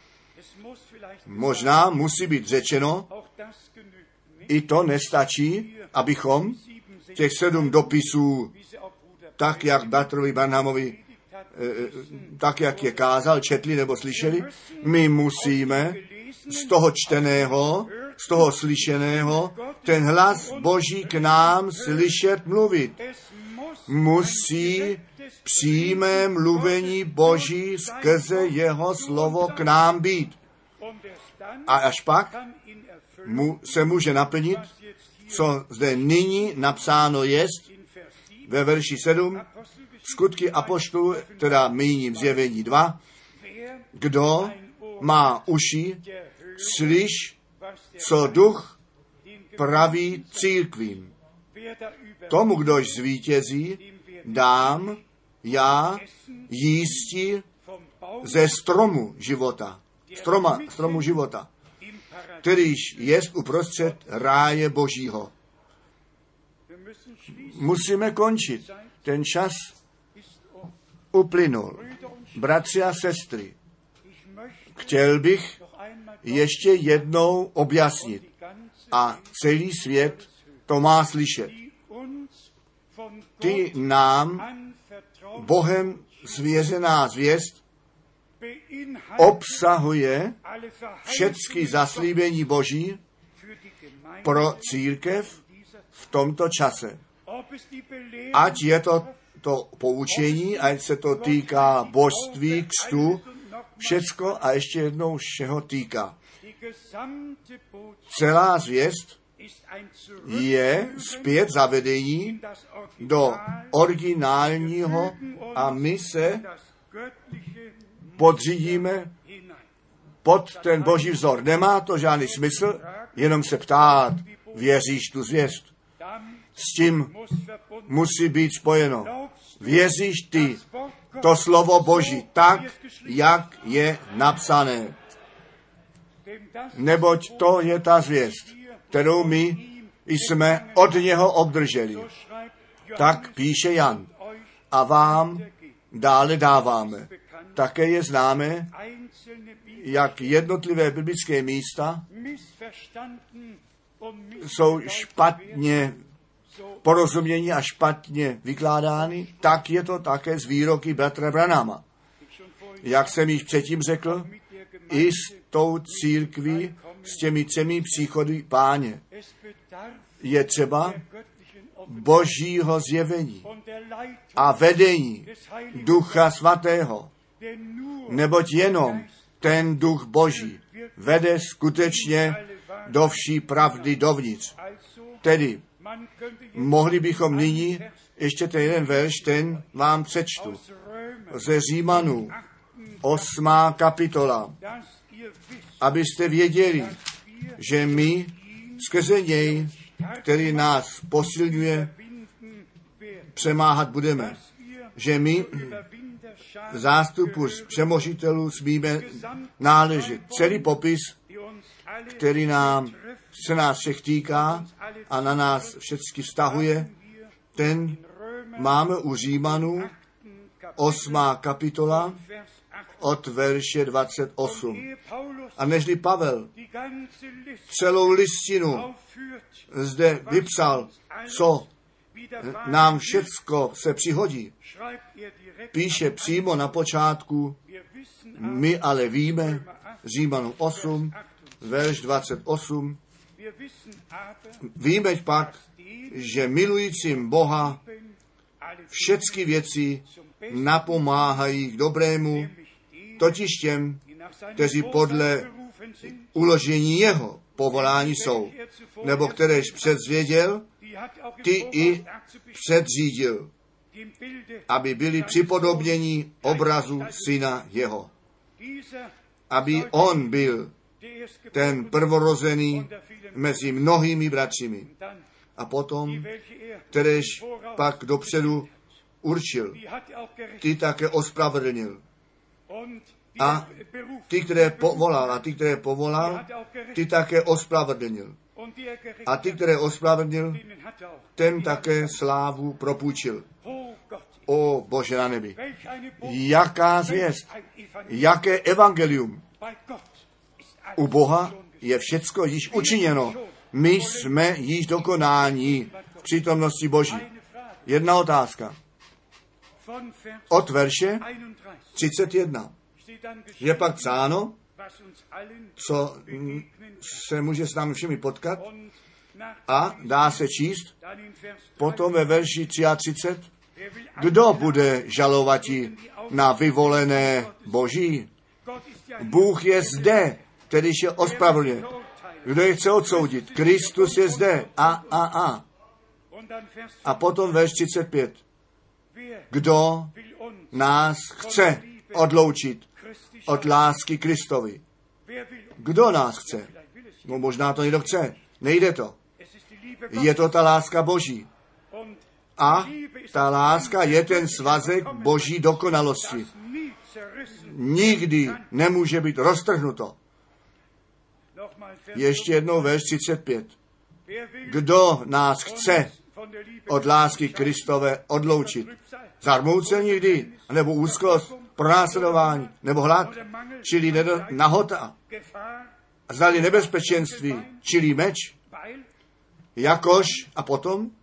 Možná musí být řečeno, i to nestačí, abychom těch sedm dopisů, tak jak Bratrovi Branhamovi, tak jak je kázal, četli nebo slyšeli, my musíme z toho čteného, z toho slyšeného, ten hlas Boží k nám slyšet mluvit. Musí přímé mluvení Boží skrze jeho slovo k nám být. A až pak mu, se může naplnit, co zde nyní napsáno jest ve verši sedm, skutky apoštolů, teda míním zjevení dva, kdo má uši, slyš, co duch praví církvím. Tomu, kdož zvítězí, dám já jísti ze stromu života. Stroma, stromu života, kterýž jest uprostřed ráje Božího. Musíme končit. Ten čas uplynul. Bratři a sestry, chtěl bych ještě jednou objasnit a celý svět to má slyšet. Ty nám Bohem svěřená zvěst obsahuje všechny zaslíbení Boží pro církev v tomto čase. Ať je to to poučení, ať se to týká božství, křtu, všecko a ještě jednou všeho týká. Celá zvěst je zpět zavedení do originálního a my se podřídíme pod ten Boží vzor. Nemá to žádný smysl, jenom se ptát, věříš tu zvěst. S tím musí být spojeno. Věříš ty to slovo Boží tak, jak je napsané. Neboť to je ta zvěst, kterou my jsme od něho obdrželi. Tak píše Jan. A vám dále dáváme. Také je známe, jak jednotlivé biblické místa jsou špatně porozumění a špatně vykládány, tak je to také z výroky bratra Branhama. Jak jsem již předtím řekl, i s tou církví, s těmi třemi příchody Páně, je třeba Božího zjevení a vedení Ducha Svatého, neboť jenom ten Duch Boží vede skutečně do vší pravdy dovnitř. Tedy mohli bychom nyní ještě ten jeden verš, ten vám přečtu. Ze Římanů, osmá kapitola, abyste věděli, že my skrze něj, který nás posilňuje, přemáhat budeme. Že my zástupu přemožitelů smíme náležet. Celý popis, který nám, se nás všech týká a na nás všechny vztahuje, ten máme u Římanů osmá kapitola od verše dvacet osm. A nežli Pavel celou listinu zde vypsal, co nám všecko se přihodí, píše přímo na počátku: my ale víme, Římanům osm, verš dvacet osm, víme pak, že milujícím Boha všechny věci napomáhají k dobrému, totiž těm, kteří podle uložení jeho povolání jsou, nebo kteréž předzvěděl, ty i předřídil, aby byli připodobněni obrazu syna jeho. Aby on byl ten prvorozený mezi mnohými bratřími. A potom, kteréž pak dopředu určil, ty také ospravedlnil. A ty, které povolal, a ty, které povolal, ty také ospravedlnil. A ty, které ospravedlnil, ten také slávu propůjčil. O Bože na nebi, jaká zvěst, jaké evangelium. U Boha je všecko již učiněno. My jsme již dokonáni v přítomnosti Boží. Jedna otázka. Od verše třicet jedna. Je pak psáno, co se může s námi všemi potkat, a dá se číst potom ve verši třicet tři. Kdo bude žalovati na vyvolené Boží? Bůh je zde, kterýž je ospravedlně. Kdo je chce odsoudit? Kristus je zde. A, a, a. A potom verš třicet pět. Kdo nás chce odloučit od lásky Kristovi? Kdo nás chce? No možná to někdo chce. Nejde to. Je to ta láska Boží. A ta láska je ten svazek Boží dokonalosti. Nikdy nemůže být roztrhnuto. Ještě jednou verš třicet pět. Kdo nás chce od lásky Kristové odloučit? Zarmoucení někdy, nebo úzkost, pronásledování, nebo hlad, čili nahota, zdali nebezpečenství, čili meč, jakož, a potom,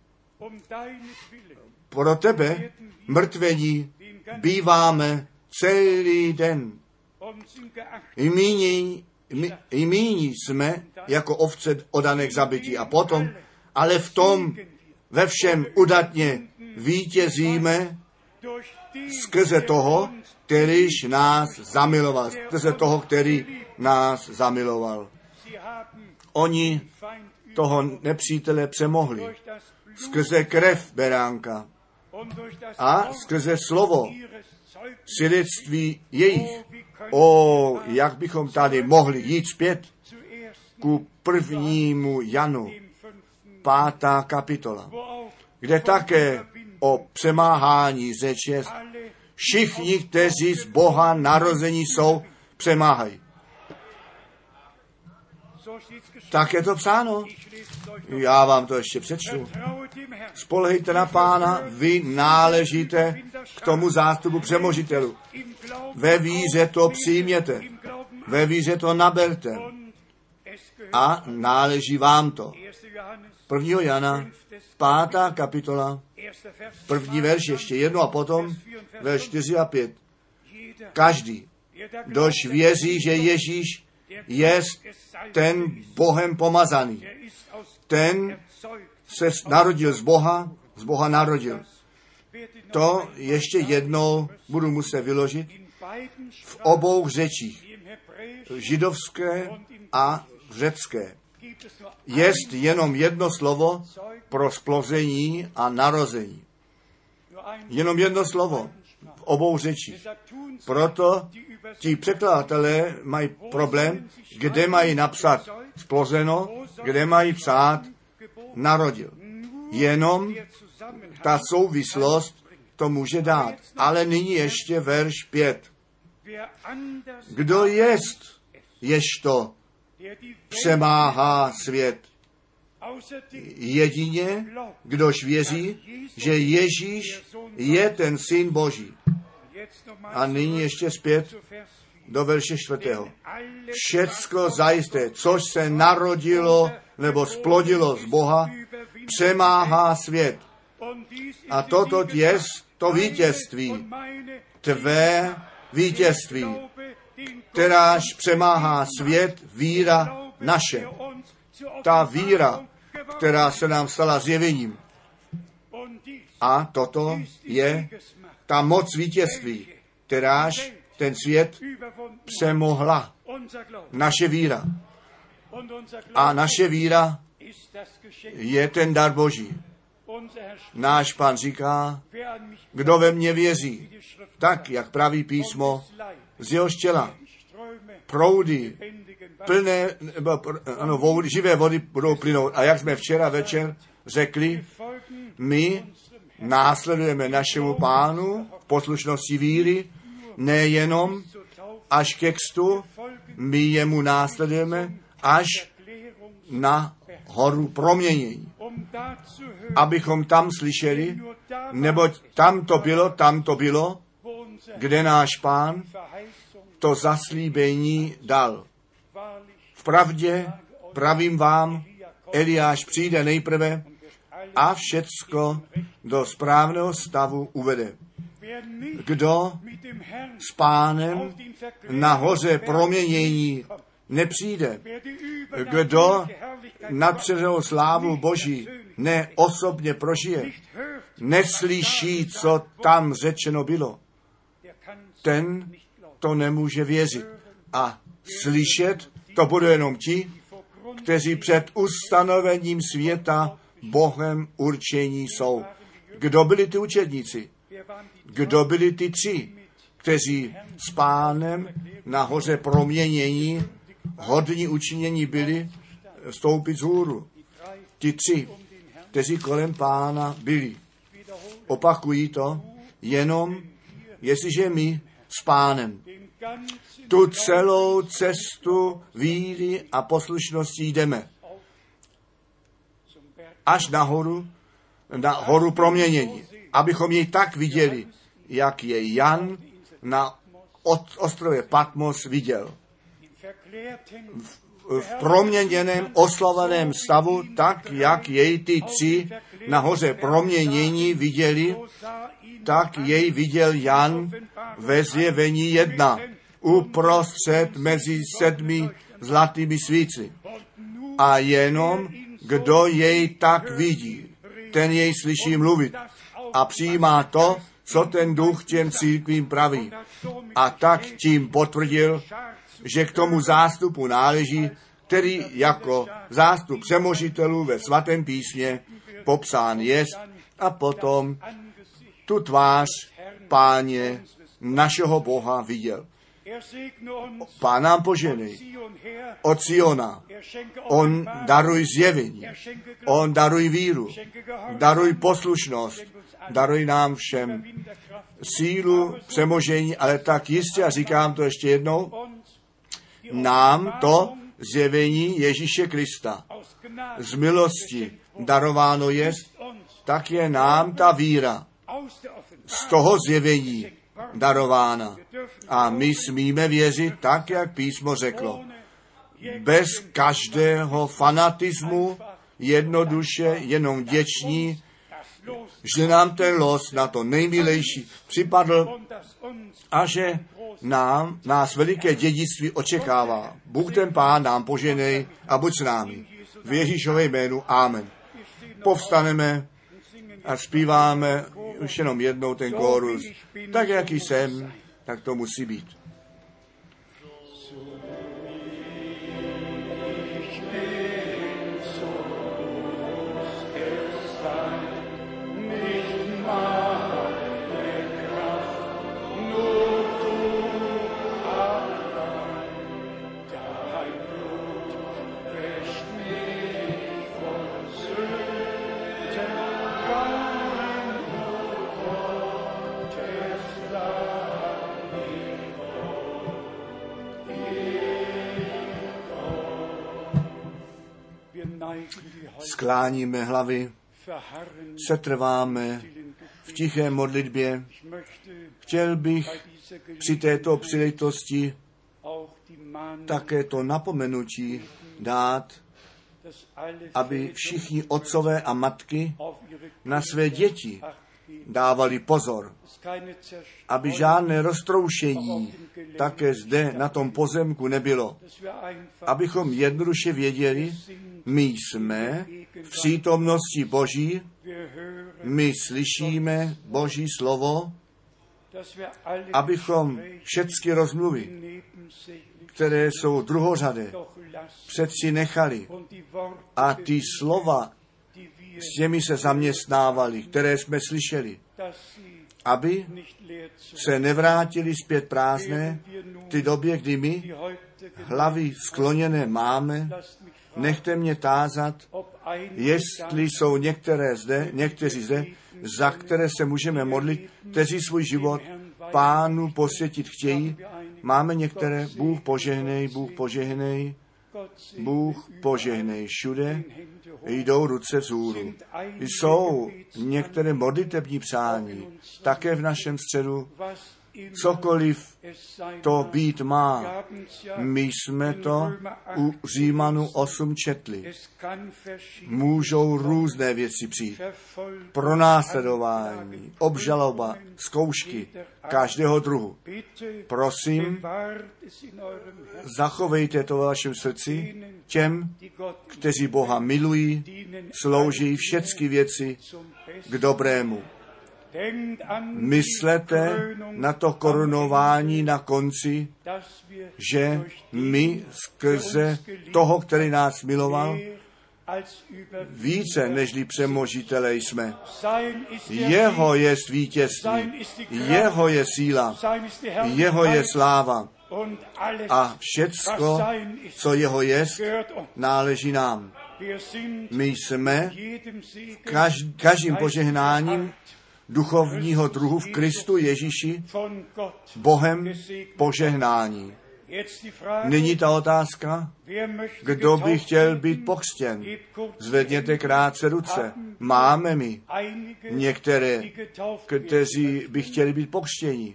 pro tebe, mrtvení, býváme celý den. I míní, i míní jsme jako ovce odané k zabití. A potom, ale v tom ve všem udatně vítězíme skrze toho, kterýž nás zamiloval. Skrze toho, který nás zamiloval. Oni toho nepřítele přemohli skrze krev beránka a skrze slovo svědectví jejich. O, jak bychom tady mohli jít zpět ku prvnímu Janu, pátá kapitola, kde také o přemáhání řeč je. Všichni, kteří z Boha narození jsou, přemáhají. Tak je to psáno. Já vám to ještě přečtu. Spolehejte na Pána, vy náležíte k tomu zástupu přemožitelů. Ve víře to přijměte, ve víře to naberte a náleží vám to. prvního Jana, pátá kapitola, první verš ještě jedno a potom verš čtyři a pět. Každý, kdož věří, že Ježíš je ten Bohem pomazaný, ten se narodil z Boha, z Boha narodil. To ještě jednou budu muset vyložit v obou řečích, židovské a řecké. Jest jenom jedno slovo pro splození a narození. Jenom jedno slovo v obou řečích. Proto ti překladatelé mají problém, kde mají napsat splozeno, kde mají psát narodil. Jenom ta souvislost to může dát. Ale nyní ještě verš pět. Kdo jest, ježto přemáhá svět? Jedině, kdož věří, že Ježíš je ten Syn Boží. A nyní ještě zpět do verše čtvrtého. Všecko zajisté, což se narodilo nebo splodilo z Boha, přemáhá svět. A toto je to vítězství, tvé vítězství, kteráž přemáhá svět, víra naše. Ta víra, která se nám stala zjevením. A toto je ta moc vítězství, kteráž ten svět přemohla. Naše víra. A naše víra je ten dar Boží. Náš Pán říká, kdo ve mně věří, tak, jak praví písmo, z jeho těla proudy, plné, ano, vody, živé vody budou plynout. A jak jsme včera večer řekli, my následujeme našemu Pánu v poslušnosti víry, nejenom až ke kstu, my jemu následujeme až na horu proměnění. Abychom tam slyšeli, neboť tam to bylo, tam to bylo, kde náš Pán to zaslíbení dal. Vpravdě pravím vám, Eliáš přijde nejprve a všecko do správného stavu uvede. Kdo s Pánem na hoře proměnění nepřijde, kdo nadpřirozenou slávu Boží neosobně prožije, neslyší, co tam řečeno bylo, ten to nemůže věřit. A slyšet to budou jenom ti, kteří před ustanovením světa Bohem určení jsou. Kdo byli ty učedníci? Kdo byli ty tři, kteří s Pánem na hoře proměnění hodní učinění byli vstoupit z hůru? Ti tři, kteří kolem Pána byli. Opakují to, jenom jestliže my s Pánem tu celou cestu víry a poslušnosti jdeme až nahoru, na horu proměnění, abychom jej tak viděli, jak je Jan na ostrově Patmos viděl. V, v proměněném, oslaveném stavu, tak jak jej ty tři na hoře proměnění viděli, tak jej viděl Jan ve zjevení jedna, uprostřed mezi sedmi zlatými svíci. A jenom, kdo jej tak vidí, ten jej slyší mluvit a přijímá to, co ten duch těm církvím praví. A tak tím potvrdil, že k tomu zástupu náleží, který jako zástup přemožitelů ve svatém písmě popsán jest, a potom tu tvář Páně našeho Boha viděl. Pán nám poženej od Siona. On daruj zjevení. On daruj víru. Daruj poslušnost. Daruj nám všem sílu, přemožení, ale tak jistě, a říkám to ještě jednou, nám to zjevení Ježíše Krista z milosti darováno jest, tak je nám ta víra z toho zjevení darována. A my smíme věřit tak, jak písmo řeklo. Bez každého fanatismu, jednoduše, jenom vděční, že nám ten los na to nejmilejší připadl a že nám, nás veliké dědictví očekává. Bůh ten Pán nám poženej a buď s námi. V Ježíšově jménu. Amen. Povstaneme a zpíváme už jenom jednou ten kórus. Tak, jaký jsem, tak to musí být. Skláníme hlavy, setrváme v tiché modlitbě. Chtěl bych při této příležitosti také to napomenutí dát, aby všichni otcové a matky na své děti dávali pozor, aby žádné roztroušení také zde na tom pozemku nebylo. Abychom jednoduše věděli, my jsme v přítomnosti Boží, my slyšíme Boží slovo, abychom všechny rozmluvy, které jsou druhořadé, přeci nechali a ty slova s těmi se zaměstnávali, které jsme slyšeli, aby se nevrátili zpět prázdné v té době, kdy my hlavy skloněné máme. Nechte mě tázat, jestli jsou některé zde, někteří zde, za které se můžeme modlit, kteří svůj život Pánu posvětit chtějí. Máme některé, Bůh požehnej, Bůh požehnej, Bůh požehnej všude, jdou ruce vzhůru. Jsou některé modlitební přání, také v našem středu, cokoliv to být má. My jsme to u Římanů osm četli. Můžou různé věci přijít. Pronásledování, obžaloba, zkoušky každého druhu. Prosím, zachovejte to ve vašem srdci těm, kteří Boha milují, slouží všechny věci k dobrému. Myslete na to korunování na konci, že my skrze toho, který nás miloval, více nežli přemožitelé jsme. Jeho je vítězství, jeho je síla, jeho je sláva a všecko, co jeho jest, náleží nám. My jsme každ- každým požehnáním duchovního druhu v Kristu Ježíši Bohem požehnání. Nyní ta otázka, kdo by chtěl být pokřtěn? Zvedněte krátce ruce. Máme my některé, kteří by chtěli být pokřtěni.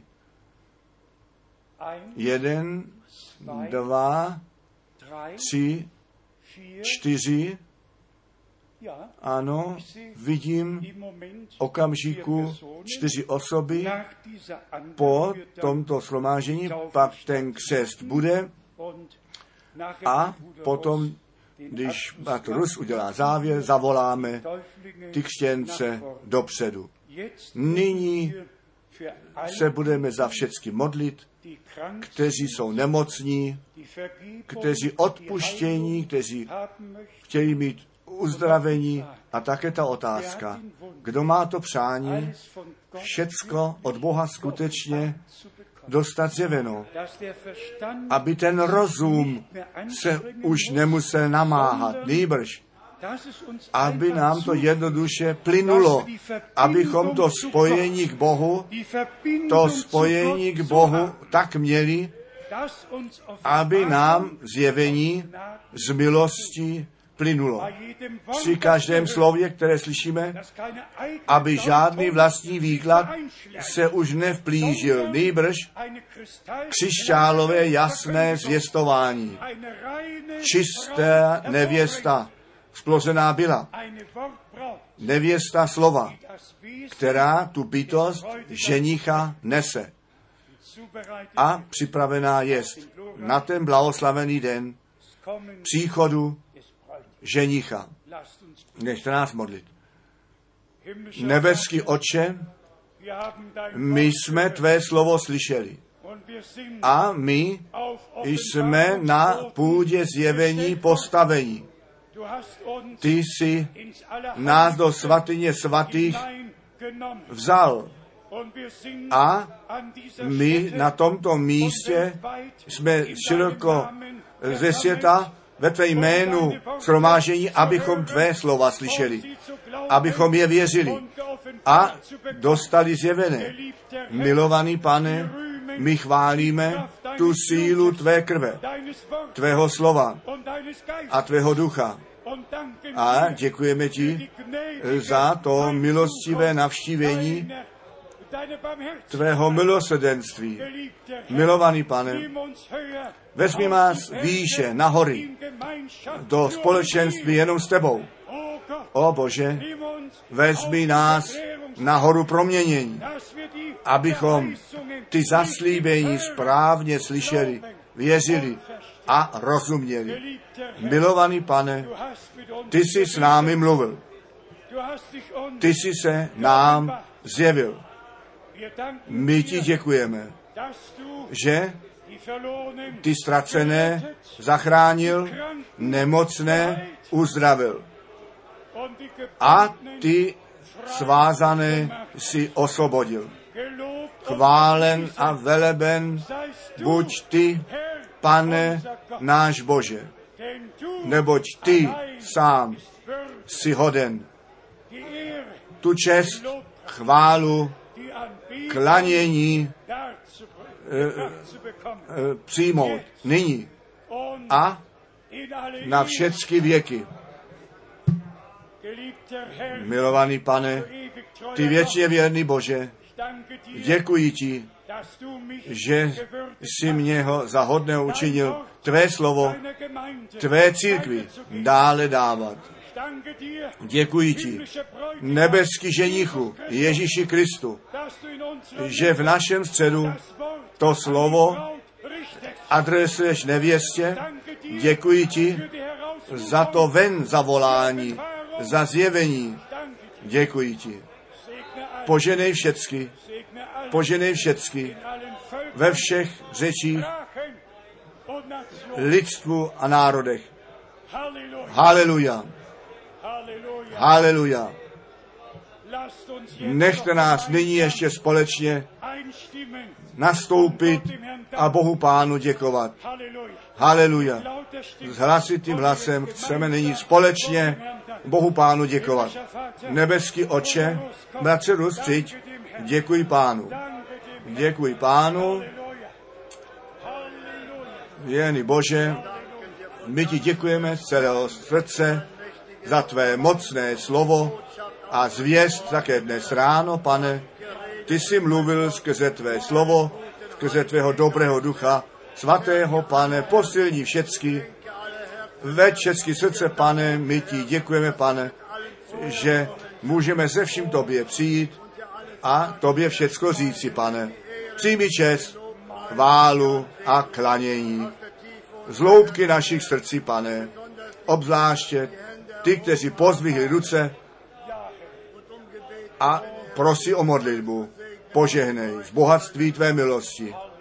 Jeden, dva, tři, čtyři. Ano, vidím okamžiku čtyři osoby po tomto shromáždění, pak ten křest bude a potom, když Patrus udělá závěr, zavoláme ty křtěnce dopředu. Nyní se budeme za všechny modlit, kteří jsou nemocní, kteří odpuštění, kteří chtějí mít uzdravení a také ta otázka, kdo má to přání, všecko od Boha skutečně dostat zjeveno, aby ten rozum se už nemusel namáhat, nýbrž, aby nám to jednoduše plynulo, abychom to spojení k Bohu, to spojení k Bohu tak měli, aby nám zjevení z milosti plynulo. Při každém slově, které slyšíme, aby žádný vlastní výklad se už nevplížil, nýbrž křišťálové jasné zvěstování. Čistá nevěsta splořená byla. Nevěsta slova, která tu bytost ženicha nese. A připravená jest na ten blahoslavený den příchodu ženicha. Nechte nás modlit. Nebeský Otče, my jsme tvé slovo slyšeli a my jsme na půdě zjevení postavení. Ty jsi nás do svatyně svatých vzal a my na tomto místě jsme široko ze světa ve tvé jménu shromáždění, abychom tvé slova slyšeli, abychom je věřili a dostali zjevené. Milovaný Pane, my chválíme tu sílu tvé krve, tvého slova a tvého ducha. A děkujeme ti za to milostivé navštívení tvého milosrdenství. Milovaný Pane, vezmi nás výše, na hory, do společenství jenom s tebou. O Bože, vezmi nás na horu proměnění, abychom ty zaslíbení správně slyšeli, věřili a rozuměli. Milovaný Pane, ty jsi s námi mluvil. Ty jsi se nám zjevil. My ti děkujeme, že ty ztracené zachránil, nemocné uzdravil. A ty svázané si osvobodil. Chválen a veleben buď ty, Pane náš Bože, neboť ty sám si hoden tu čest, chválu, klanění e, e, přijmout nyní a na všechny věky. Milovaný Pane, ty věčně věrný Bože, děkuji ti, že jsi mě ho za hodného učinil tvé slovo, tvé církvi dále dávat. Děkuji ti, nebeský ženichu Ježíši Kristu, že v našem středu to slovo adresuješ nevěstě. Děkuji ti za to ven zavolání, za zjevení. Děkuji ti. Poženej všecky, poženej všecky, ve všech řečích, lidstvu a národech. Haleluja. Haleluja. Nechte nás nyní ještě společně nastoupit a Bohu Pánu děkovat. Haleluja. S hlasitým hlasem chceme nyní společně Bohu Pánu děkovat. Nebeský Otče, bratře Rus, přijď, děkuji Pánu. Děkuji Pánu. Věrný Bože, my ti děkujeme z celého srdce za tvé mocné slovo a zvěst také dnes ráno, Pane. Ty jsi mluvil skrze tvé slovo, skrze tvého dobrého ducha, svatého, Pane, posilní všecky, veď všechny srdce, Pane, my ti děkujeme, Pane, že můžeme ze vším tobě přijít a tobě všecko říci, Pane. Přijmi čest, chválu a klanění. Z hloubky našich srdcí, Pane, obzvláště ty, kteří pozdvihli ruce a prosí o modlitbu. Požehnej z bohatství tvé milosti